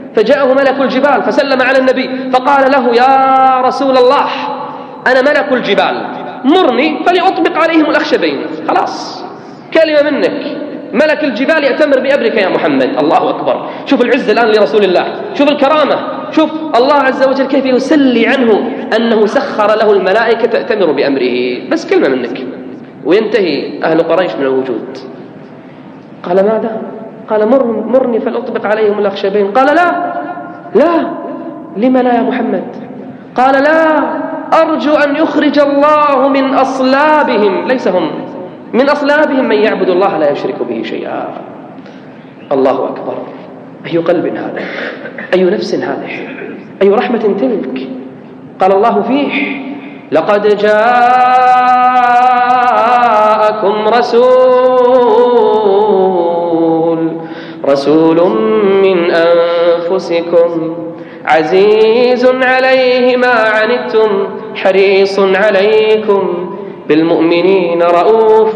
فجاءه ملك الجبال فسلم على النبي فقال له: يا رسول الله، أنا ملك الجبال، مرني فلأطبق عليهم الأخشبين. خلاص، كلمة منك، ملك الجبال يأتمر بأمرك يا محمد. الله أكبر. شوف العزة الآن لرسول الله، شوف الكرامة، شوف الله عز وجل كيف يسلي عنه أنه سخر له الملائكة تأتمر بأمره. بس كلمة منك وينتهي أهل قريش من الوجود. قال: ماذا؟ قال: مر مرني فلأطبق عليهم الأخشبين. قال: لا لا لما لا يا محمد؟ قال: لا، أرجو أن يخرج الله من أصلابهم، ليس هم، من أصلابهم من يعبد الله لا يشرك به شيئا. الله أكبر. أي قلب هذا، أي نفس هذه، أي رحمة تلك. قال الله فيه: لقد جاءكم رسول رسول من أنفسكم عزيز عليه ما عنتم حريص عليكم بالمؤمنين رؤوف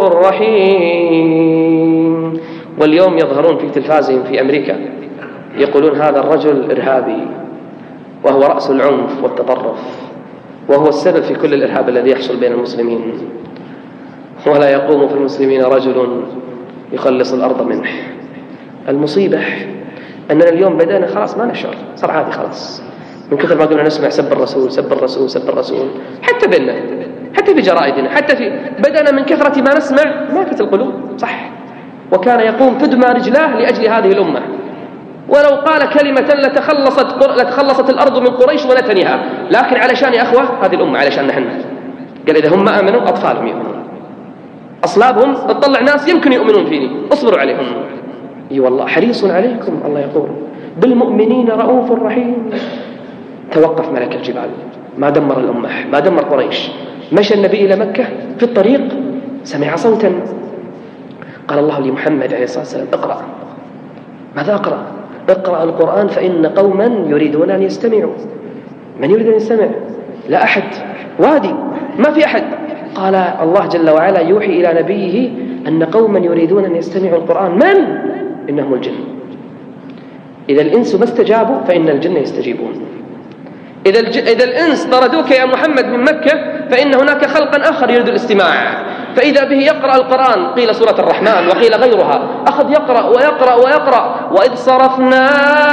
رحيم. واليوم يظهرون في تلفازهم في أمريكا يقولون هذا الرجل إرهابي، وهو رأس العنف والتطرف، وهو السبب في كل الإرهاب الذي يحصل بين المسلمين، ولا يقوم في المسلمين رجل يخلص الأرض منه. المصيبة أننا اليوم بدأنا خلاص ما نشعر، صار عادي خلاص، من كثر ما قلنا نسمع سب الرسول سب الرسول سب الرسول، حتى بيننا، حتى في جرائدنا، حتى في بدأنا من كثرة ما نسمع ماتت القلوب. صح، وكان يقوم تدمى رجلاه لأجل هذه الأمة، ولو قال كلمة لتخلصت لتخلصت الأرض من قريش ونتنها، لكن علشان يا أخوة هذه الأمة، علشان نحن. قال: إذا هم آمنوا أطفالهم يؤمنون، أصلابهم تطلع ناس يمكن يؤمنون فيني، اصبروا عليهم. اي والله حريص عليكم، الله يقول بالمؤمنين رؤوف رحيم. توقف ملك الجبال، ما دمر الأمة، ما دمر قريش. مشى النبي إلى مكة، في الطريق سمع صوتا، قال الله لمحمد عليه الصلاة والسلام: اقرأ. ماذا أقرأ؟ اقرأ القرآن فإن قوما يريدون أن يستمعوا. من يريد أن يستمع؟ لا أحد، وادي ما في أحد. قال الله جل وعلا يوحي إلى نبيه أن قوما يريدون أن يستمعوا القرآن. من؟ إنهم الجن. إذا الإنس ما استجابوا فإن الجن يستجيبون. إذا, الج... إذا الإنس طردوك يا محمد من مكة فإن هناك خلقا آخر يريد الاستماع، فإذا به يقرأ القرآن، قيل سورة الرحمن وقيل غيرها، أخذ يقرأ ويقرأ ويقرأ. وإذ صرفنا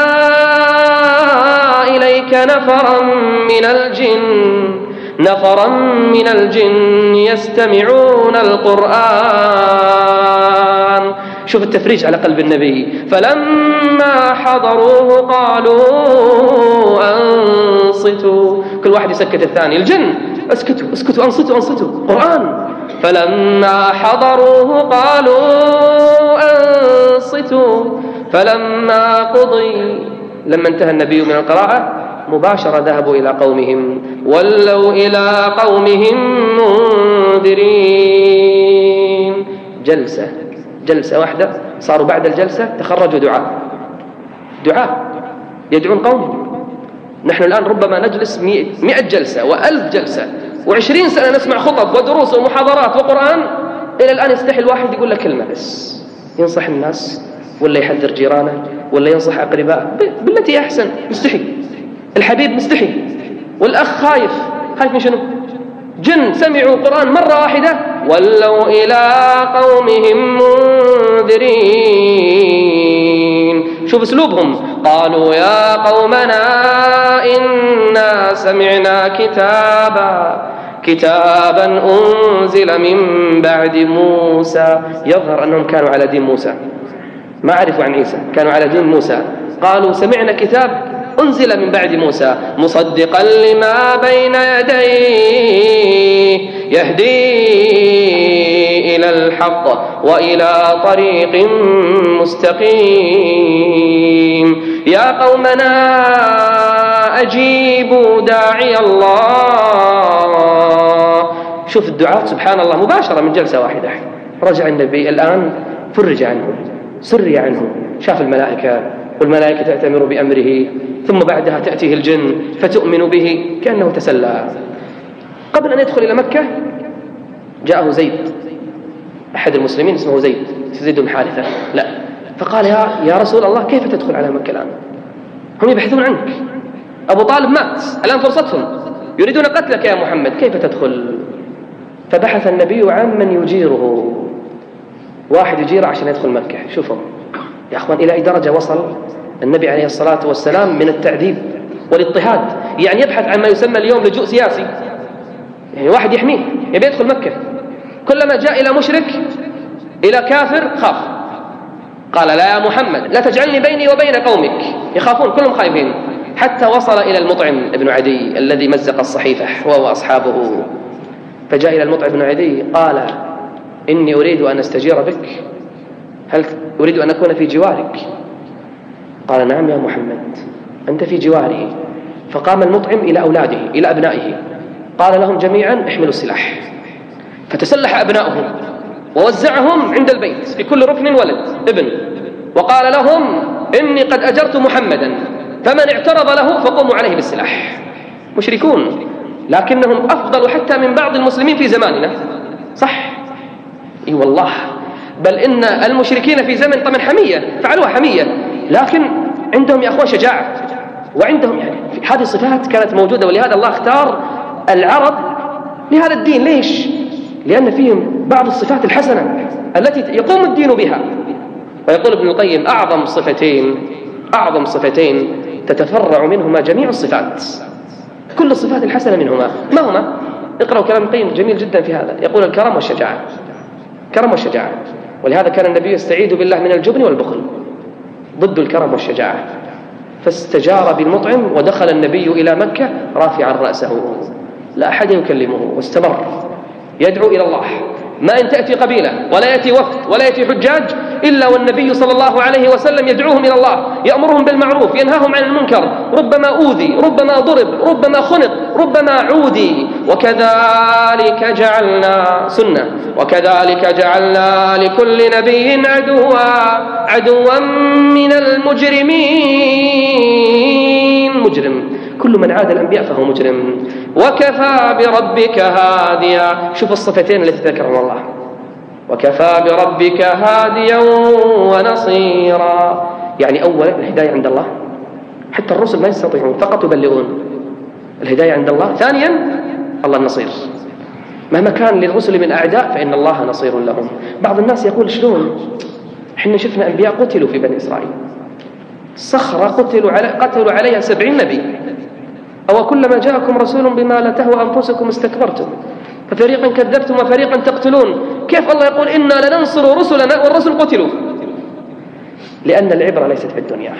إليك نفرا من الجن نفرا من الجن يستمعون القرآن. شوف التفريج على قلب النبي. فلما حضروه قالوا أنصتوا، كل واحد يسكت الثاني. الجن اسكتوا اسكتوا أنصتوا أنصتوا قرآن. فلما حضروه قالوا أنصتوا فلما قضي، لما انتهى النبي من القراءة مباشرة ذهبوا إلى قومهم، ولوا إلى قومهم منذرين. جلسة جلسة واحدة، صاروا بعد الجلسة تخرجوا دعاء دعاء يدعون قومهم. نحن الآن ربما نجلس مئة جلسة وألف جلسة وعشرين سنة نسمع خطب ودروس ومحاضرات وقرآن، إلى الآن يستحي الواحد يقول لك كلمة بس، ينصح الناس ولا يحذر جيرانه ولا ينصح أقرباء بالتي أحسن. مستحي. الحبيب مستحي، والأخ خايف. خايف من شنو؟ جن سمعوا القرآن مرة واحدة ولوا إلى قومهم منذرين. شوف أسلوبهم. قالوا يا قومنا إنا سمعنا كتابا كتابا أنزل من بعد موسى. يظهر أنهم كانوا على دين موسى، ما عرفوا عن عيسى، كانوا على دين موسى. قالوا سمعنا كتاب أنزل من بعد موسى مصدقا لما بين يديه يهدي إلى الحق وإلى طريق مستقيم. يا قومنا أجيبوا داعي الله. شوف الدعاء سبحان الله مباشرة من جلسة واحدة. رجع النبي الآن فرج عنه، سري عنه، شاف الملائكة والملائكة تأتمر بأمره، ثم بعدها تأتيه الجن فتؤمن به كأنه تسلى. قبل أن يدخل إلى مكة جاءه زيد أحد المسلمين اسمه زيد زيد بن حارثة، لا فقال يا, يا رسول الله كيف تدخل على مكة الآن؟ هم يبحثون عنك، أبو طالب مات، الآن فرصتهم، يريدون قتلك يا محمد، كيف تدخل؟ فبحث النبي عن من يجيره، واحد يجيره عشان يدخل مكة. شوفوا يا أخوان إلى أي درجة وصل النبي عليه الصلاة والسلام من التعذيب والاضطهاد. يعني يبحث عن ما يسمى اليوم لجوء سياسي، يعني واحد يحميه يبي يدخل مكة، كلما جاء إلى مشرك إلى كافر خاف، قال لا يا محمد لا تجعلني بيني وبين قومك، يخافون كلهم خايفين، حتى وصل إلى المطعم ابن عدي الذي مزق الصحيفة هو وأصحابه. فجاء إلى المطعم ابن عدي قال إني أريد أن أستجير بك، هل أريد أن أكون في جوارك؟ قال نعم يا محمد أنت في جواري. فقام المطعم إلى أولاده إلى أبنائه قال لهم جميعا احملوا السلاح، فتسلح أبنائهم ووزعهم عند البيت في كل ركن ولد ابن، وقال لهم إني قد أجرت محمدا فمن اعترض له فقوموا عليه بالسلاح. مشركون لكنهم أفضل حتى من بعض المسلمين في زماننا، صح؟ إي والله، بل إن المشركين في زمن طبعا حمية فعلوها حمية، لكن عندهم يا أخوان شجاعة، وعندهم يعني هذه الصفات كانت موجودة. ولهذا الله اختار العرب لهذا الدين. ليش؟ لأن فيهم بعض الصفات الحسنة التي يقوم الدين بها. ويقول ابن القيم أعظم صفتين أعظم صفتين تتفرع منهما جميع الصفات، كل الصفات الحسنة منهما ما هما؟ اقرأوا كلام القيم جميل جدا في هذا، يقول الكرم والشجاعة، كرم والشجاعة. ولهذا كان النبي يستعيذ بالله من الجبن والبخل، ضد الكرم والشجاعة. فاستجار بالمطعم ودخل النبي إلى مكة رافعا رأسه لا أحد يكلمه، واستمر يدعو إلى الله. ما إن تأتي قبيلة ولا يأتي وفد ولا يأتي حجاج إلا والنبي صلى الله عليه وسلم يدعوهم إلى الله، يأمرهم بالمعروف ينهاهم عن المنكر، ربما أوذي ربما ضرب ربما خنق ربما عودي. وكذلك جعلنا سنة وكذلك جعلنا لكل نبي عدوا عدوا من المجرمين. مجرم، كل من عاد الأنبياء فهو مجرم. وكفى بربك هاديا، شوف الصفتين التي ذكرهم الله، وكفى بربك هاديا ونصيرا. يعني أولا الهداية عند الله، حتى الرسل ما يستطيعون، فقط يبلغون، الهداية عند الله. ثانيا الله النصير، مهما كان للرسل من أعداء فإن الله نصير لهم. بعض الناس يقول شلون حنا شفنا أنبياء قتلوا في بني إسرائيل، صخرة قتلوا, علي قتلوا عليها سبعين نبي، أو كلما جاءكم رسول بما لا تهوى أنفسكم استكبرتم ففريقا كذبتم وفريقا تقتلون. كيف الله يقول إنا لننصر رسلنا والرسل قتلوا؟ لأن العبرة ليست في الدنيا،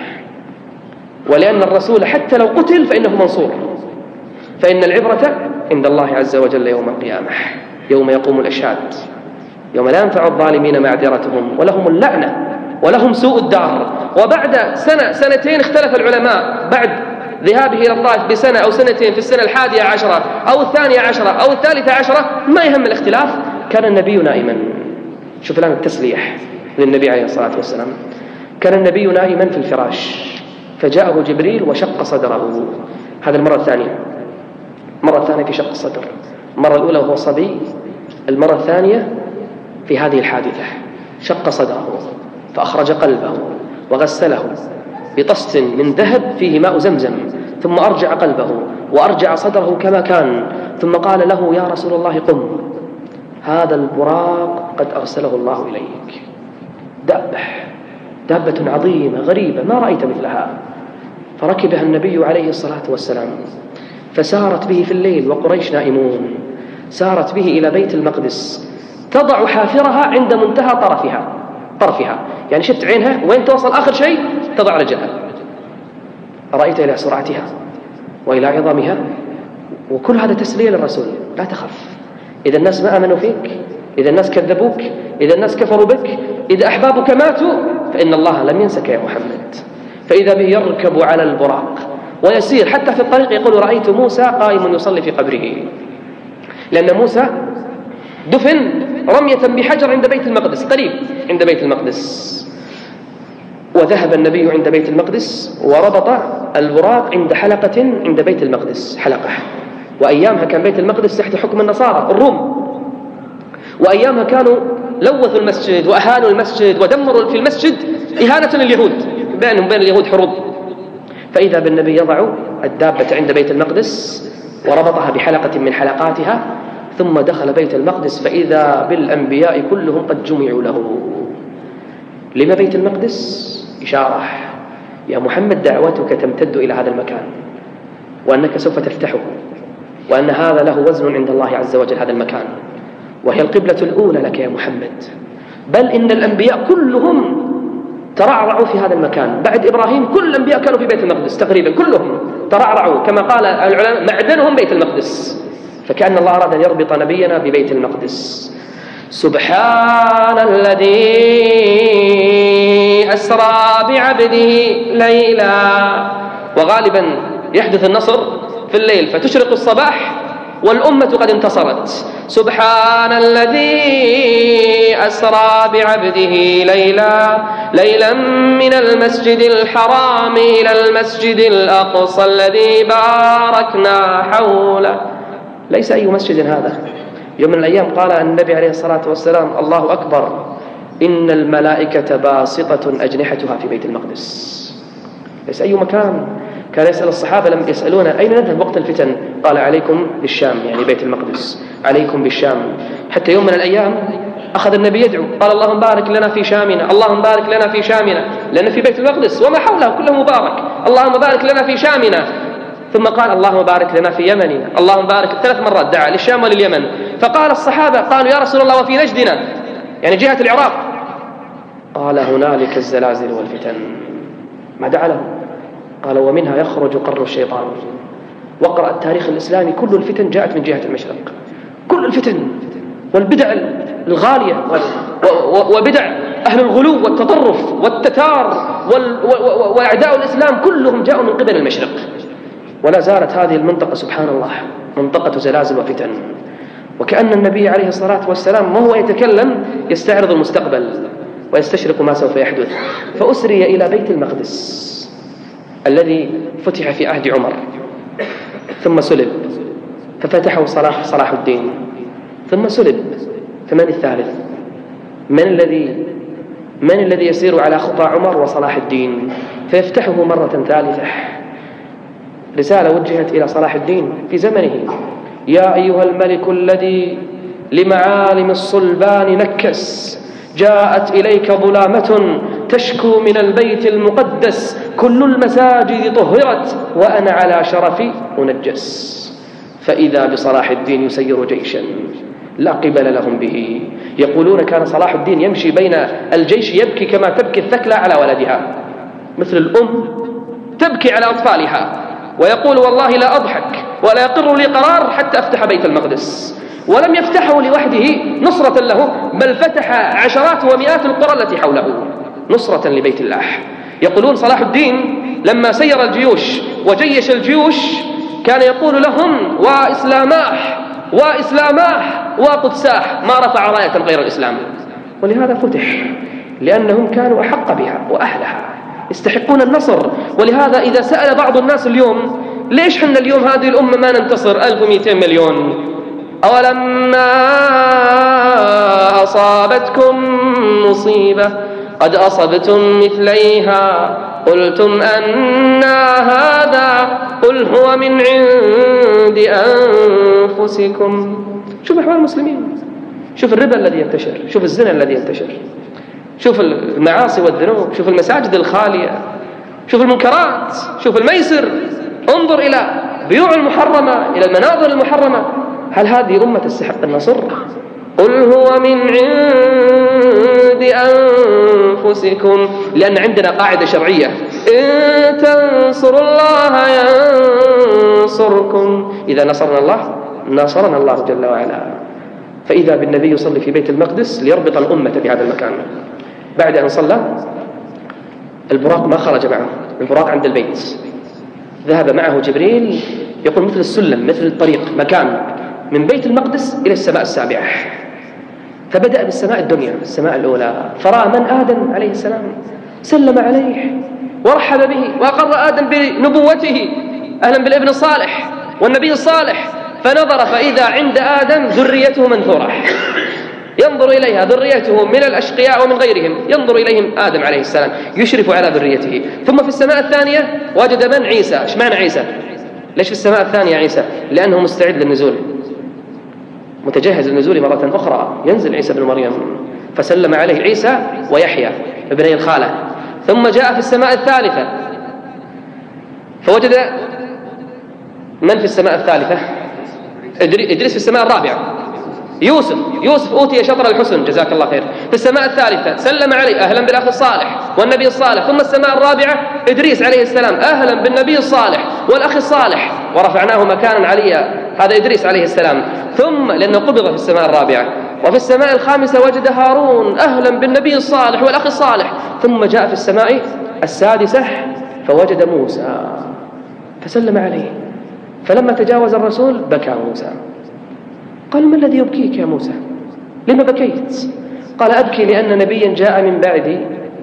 ولأن الرسول حتى لو قتل فإنه منصور، فإن العبرة عند الله عز وجل يوم القيامة، يوم يقوم الأشهاد، يوم لا ينفع الظالمين معذرتهم ولهم اللعنة ولهم سوء الدار. وبعد سنة سنتين اختلف العلماء بعد ذهابه إلى الطائف بسنة أو سنتين، في السنة الحادية عشرة أو الثانية عشرة أو الثالثة عشرة، ما يهم الاختلاف، كان النبي نائما. شوف الآن التسليح للنبي عليه الصلاة والسلام، كان النبي نائما في الفراش فجاءه جبريل وشق صدره. هذا المرة الثانية، المرة الثانية في شق الصدر، المرة الأولى وهو صبي، المرة الثانية في هذه الحادثة شق صدره فأخرج قلبه وغسله بطست من ذهب فيه ماء زمزم، ثم أرجع قلبه وأرجع صدره كما كان، ثم قال له يا رسول الله قم، هذا البراق قد أرسله الله إليك. دابة دابة عظيمة غريبة ما رأيت مثلها. فركبها النبي عليه الصلاة والسلام فسارت به في الليل وقريش نائمون، سارت به إلى بيت المقدس، تضع حافرها عند منتهى طرفها طرفها يعني شفت عينها وين توصل آخر شيء تضع رجلها. رأيت إلى سرعتها وإلى عظمها، وكل هذا تسلية للرسول. لا تخف، إذا الناس ما آمنوا فيك، إذا الناس كذبوك، إذا الناس كفروا بك، إذا أحبابك ماتوا، فإن الله لم ينسك يا محمد. فإذا به يركب على البراق ويسير حتى في الطريق. يقول رأيت موسى قائم يصلي في قبره، لأن موسى دفن رمية بحجر عند بيت المقدس، قريب عند بيت المقدس. وذهب النبي عند بيت المقدس وربط البراق عند حلقة عند بيت المقدس، حلقة. وأيامها كان بيت المقدس تحت حكم النصارى الروم، وأيامها كانوا لوثوا المسجد وأهانوا المسجد ودمروا في المسجد إهانة لليهود، بينهم بين اليهود حروب. فإذا بالنبي يضع الدابة عند بيت المقدس وربطها بحلقة من حلقاتها، ثم دخل بيت المقدس فإذا بالأنبياء كلهم قد جمعوا له. لما بيت المقدس؟ إشارة يا محمد دعوتك تمتد إلى هذا المكان، وأنك سوف تفتحه، وأن هذا له وزن عند الله عز وجل هذا المكان، وهي القبلة الأولى لك يا محمد. بل إن الأنبياء كلهم ترعرعوا في هذا المكان. بعد إبراهيم كل الأنبياء كانوا في بيت المقدس تقريبا، كلهم ترعرعوا كما قال العلماء معدنهم بيت المقدس. فكأن الله أراد أن يربط نبينا ببيت المقدس. سبحان الذي أسرى بعبده ليلا. وغالبا يحدث النصر في الليل فتشرق الصباح والأمة قد انتصرت. سبحان الذي أسرى بعبده ليلا ليلا من المسجد الحرام إلى المسجد الأقصى الذي باركنا حوله. ليس أي مسجد هذا. يوم من الأيام قال النبي عليه الصلاة والسلام: الله أكبر، إن الملائكة باسطة أجنحتها في بيت المقدس. ليس أي مكان. كان يسأل الصحابة لم يسألون أين نذهب وقت الفتن، قال: عليكم بالشام، يعني بيت المقدس، عليكم بالشام. حتى يوم من الأيام أخذ النبي يدعو، قال: اللهم بارك لنا في شامنا، اللهم بارك لنا في شامنا، لأن في بيت المقدس وما حوله كله مبارك. اللهم بارك لنا في شامنا. ثم قال: اللهم بارك لنا في يمننا، اللهم بارك. ثلاث مرات دعا للشام ولليمن. فقال الصحابة قالوا: يا رسول الله وفي نجدنا، يعني جهة العراق. قال: هنالك الزلازل والفتن. ما دعا له. قال: ومنها يخرج قرن الشيطان. واقرأ التاريخ الإسلامي كل الفتن جاءت من جهة المشرق، كل الفتن والبدع الغالية وبدع أهل الغلو والتطرف والتتار وأعداء الإسلام كلهم جاءوا من قبل المشرق. ولا زالت هذه المنطقة سبحان الله منطقة زلازل وفتن. وكأن النبي عليه الصلاة والسلام وهو يتكلم يستعرض المستقبل ويستشرق ما سوف يحدث. فأسري إلى بيت المقدس الذي فتح في عهد عمر، ثم سلب ففتحه صلاح صلاح الدين، ثم سلب. فمن الثالث؟ من الذي من الذي يسير على خطى عمر وصلاح الدين فيفتحه مرة ثالثة؟ رسالة وجهت إلى صلاح الدين في زمنه: يا أيها الملك الذي لمعالم الصلبان نكس، جاءت إليك ظلامة تشكو من البيت المقدس، كل المساجد طهرت وأنا على شرفي أنجس. فإذا بصلاح الدين يسير جيشا لا قبل لهم به. يقولون كان صلاح الدين يمشي بين الجيش يبكي كما تبكي الثكلى على ولدها، مثل الأم تبكي على أطفالها، ويقول: والله لا أضحك ولا يقر لي قرار حتى أفتح بيت المقدس. ولم يفتحه لوحده نصرة له، بل فتح عشرات ومئات القرى التي حوله نصرة لبيت الله. يقولون صلاح الدين لما سير الجيوش وجيش الجيوش كان يقول لهم: وإسلاماح وإسلاماح وقدساح، ما رفع راية غير الإسلام. ولهذا فتح، لأنهم كانوا أحق بها وأهلها، يستحقون النصر. ولهذا إذا سأل بعض الناس اليوم: ليش حنا اليوم هذه الأمة ما ننتصر؟ ألف ومئتين مليون. أولما أصابتكم مصيبة قد أصبتم مثليها قلتم أنى هذا قل هو من عند أنفسكم. شوف أحوال المسلمين، شوف الربا الذي ينتشر، شوف الزنا الذي ينتشر، شوف المعاصي والذنوب، شوف المساجد الخالية، شوف المنكرات، شوف الميسر. انظر إلى بيوع المحرمة، إلى المناظر المحرمة. هل هذه أمة تستحق النصر؟ قل هو من عند أنفسكم. لأن عندنا قاعدة شرعية: إن تنصروا الله ينصركم. إذا نصرنا الله نصرنا الله جل وعلا. فإذا بالنبي يصلي في بيت المقدس ليربط الأمة بهذا المكان. بعد أن صلى البراق ما خرج معه، البراق عند البيت، ذهب معه جبريل يقول مثل السلم مثل الطريق، مكان من بيت المقدس إلى السماء السابعة. فبدأ بالسماء الدنيا، السماء الأولى، فرأى من آدم عليه السلام، سلم عليه ورحب به وأقر آدم بنبوته، أهلا بالابن الصالح والنبي الصالح. فنظر فإذا عند آدم ذريته منثورة، ينظر إليها ذريته من الأشقياء ومن غيرهم، ينظر إليهم آدم عليه السلام يشرف على ذريته. ثم في السماء الثانية وجد من؟ عيسى. إيش معنى عيسى؟ ليش في السماء الثانية عيسى؟ لأنه مستعد للنزول، متجهز للنزول مرة أخرى، ينزل عيسى بن مريم، فسلم عليه عيسى ويحيى ابني الخالة. ثم جاء في السماء الثالثة فوجد من في السماء الثالثة؟ إدريس. في السماء الرابعة يوسف. يوسف أوتي شطر الحسن، جزاك الله خير. في السماء الثالثة سلم عليه أهلا بالأخ الصالح والنبي الصالح. ثم السماء الرابعة إدريس عليه السلام أهلا بالنبي الصالح والأخ الصالح، ورفعناه مكانا عليا، هذا إدريس عليه السلام. ثم لأنه قبض في السماء الرابعة. وفي السماء الخامسة وجد هارون أهلا بالنبي الصالح والأخ الصالح. ثم جاء في السماء السادسة فوجد موسى فسلم عليه. فلما تجاوز الرسول بكى موسى. قال ما الذي يبكيك يا موسى؟ لما بكيت؟ قال أبكي لأن نبيا جاء من بعدي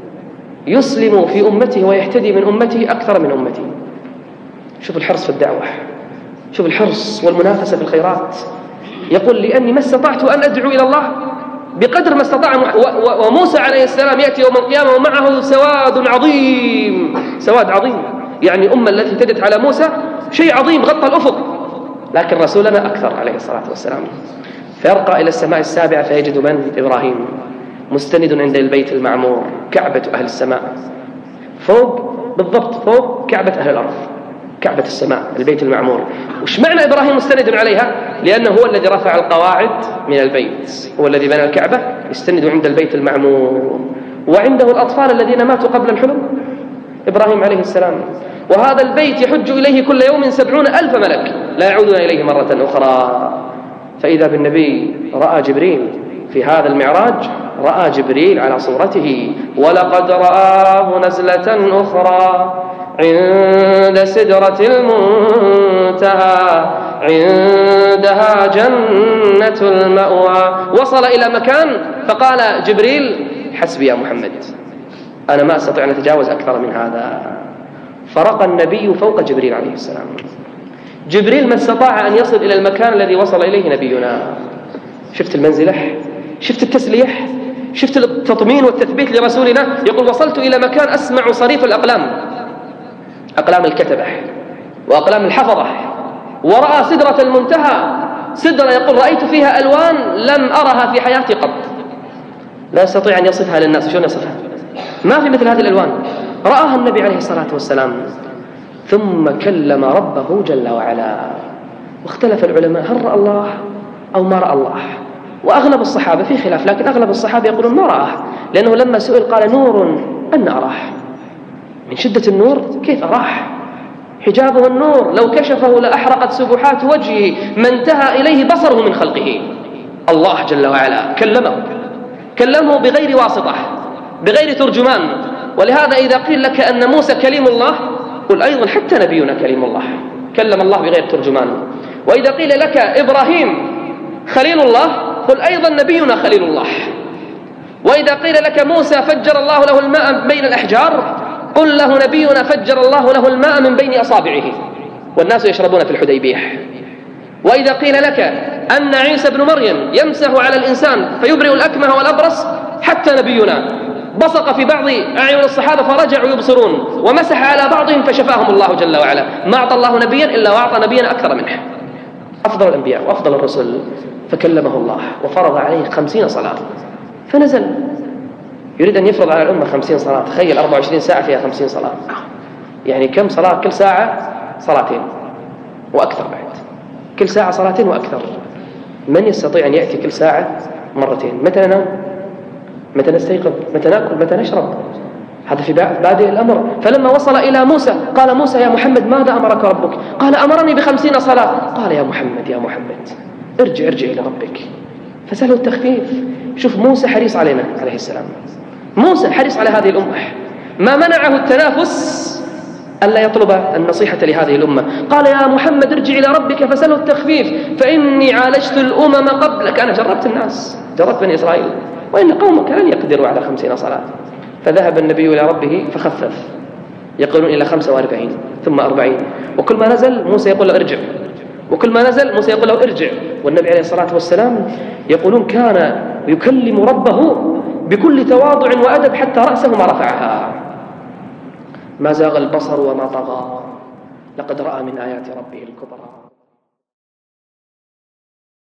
يسلم في أمته ويهتدي من أمته أكثر من أمتي. شوف الحرص في الدعوة، شوف الحرص والمنافسة في الخيرات. يقول لأني ما استطعت أن أدعو إلى الله بقدر ما استطاع. وموسى عليه السلام يأتي يوم القيامة ومعه سواد عظيم، سواد عظيم، يعني الأمة التي اهتدت على موسى شيء عظيم غطى الأفق، لكن رسولنا أكثر عليه الصلاة والسلام. فيرقى إلى السماء السابعة فيجد من؟ إبراهيم مستند عند البيت المعمور، كعبة أهل السماء، فوق بالضبط فوق كعبة أهل الأرض، كعبة السماء البيت المعمور. وش معنى إبراهيم مستند عليها؟ لأنه هو الذي رفع القواعد من البيت، هو الذي بنى الكعبة، يستند عند البيت المعمور. وعنده الأطفال الذين ماتوا قبل الحلم، إبراهيم عليه السلام. وهذا البيت يحج إليه كل يوم سبعون ألف ملك لا يعودون إليه مرة أخرى. فإذا بالنبي رأى جبريل في هذا المعراج، رأى جبريل على صورته. ولقد رآه نزلة أخرى عند سدرة المنتهى عندها جنة المأوى. وصل إلى مكان فقال جبريل حسبي يا محمد، أنا ما أستطيع أن أتجاوز أكثر من هذا. فرق النبي فوق جبريل عليه السلام. جبريل ما استطاع أن يصل إلى المكان الذي وصل إليه نبينا. شفت المنزلة، شفت التسليح، شفت التطمين والتثبيت لرسولنا. يقول وصلت إلى مكان أسمع صريف الأقلام، أقلام الكتبة وأقلام الحفظة، ورأى سدرة المنتهى، سدرة يقول رأيت فيها ألوان لم أرها في حياتي قط. لا يستطيع أن يصفها للناس. شلون يصفها؟ ما في مثل هذه الألوان. رآها النبي عليه الصلاة والسلام. ثم كلم ربه جل وعلا. واختلف العلماء هل رأى الله أو ما رأى الله، وأغلب الصحابة في خلاف، لكن أغلب الصحابة يقولون ما رآه، لأنه لما سئل قال نور أن أراه، من شدة النور كيف أراه؟ حجابه النور، لو كشفه لأحرقت سبحات وجهه ما انتهى إليه بصره من خلقه. الله جل وعلا كلمه، كلمه بغير واسطة، بغير ترجمان. ولهذا إذا قيل لك أن موسى كليم الله قل أيضا حتى نبينا كليم الله، كلم الله بغير ترجمان. وإذا قيل لك إبراهيم خليل الله قل أيضا نبينا خليل الله. وإذا قيل لك موسى فجر الله له الماء بين الأحجار قل له نبينا فجر الله له الماء من بين أصابعه والناس يشربون في الحديبية. وإذا قيل لك أن عيسى بن مريم يمسح على الإنسان فيبرئ الأكمه والأبرص حتى نبينا بصق في بعض أعين الصحابة فرجعوا يبصرون، ومسح على بعضهم فشفاهم الله جل وعلا. ما أعطى الله نبيا إلا وأعطى نبيا أكثر منه، أفضل الأنبياء وأفضل الرسل. فكلمه الله وفرض عليه خمسين صلاة. فنزل يريد أن يفرض على الأمة خمسين صلاة. تخيل أربعة وعشرين ساعة فيها خمسين صلاة، يعني كم صلاة؟ كل ساعة صلاتين وأكثر، بعد كل ساعة صلاتين وأكثر. من يستطيع أن يأتي كل ساعة مرتين؟ متى ننام؟ متى نستيقظ؟ متى نأكل؟ متى نشرب؟ هذا في بادئ الأمر. فلما وصل إلى موسى قال موسى يا محمد ماذا أمرك ربك؟ قال أمرني بخمسين صلاة. قال يا محمد يا محمد ارجع ارجع إلى ربك فسأله التخفيف. شوف موسى حريص علينا عليه السلام، موسى حريص على هذه الأمة، ما منعه التنافس ألا يطلب النصيحة لهذه الأمة. قال يا محمد ارجع إلى ربك فسأله التخفيف فإني عالجت الأمم قبلك، أنا جربت الناس، جربت بني إسرائيل، وإن قومك لن يقدروا على خمسين صلاة. فذهب النبي إلى ربه فخفف، يقولون إلى خمسة وأربعين ثم أربعين. وكل ما نزل موسى يقول له ارجع، وكل ما نزل موسى يقول له ارجع. والنبي عليه الصلاة والسلام يقولون كان ويكلم ربه بكل تواضع وأدب حتى رأسه ما رفعها. ما زاغ البصر وما طغى، لقد رأى من آيات ربه الكبرى.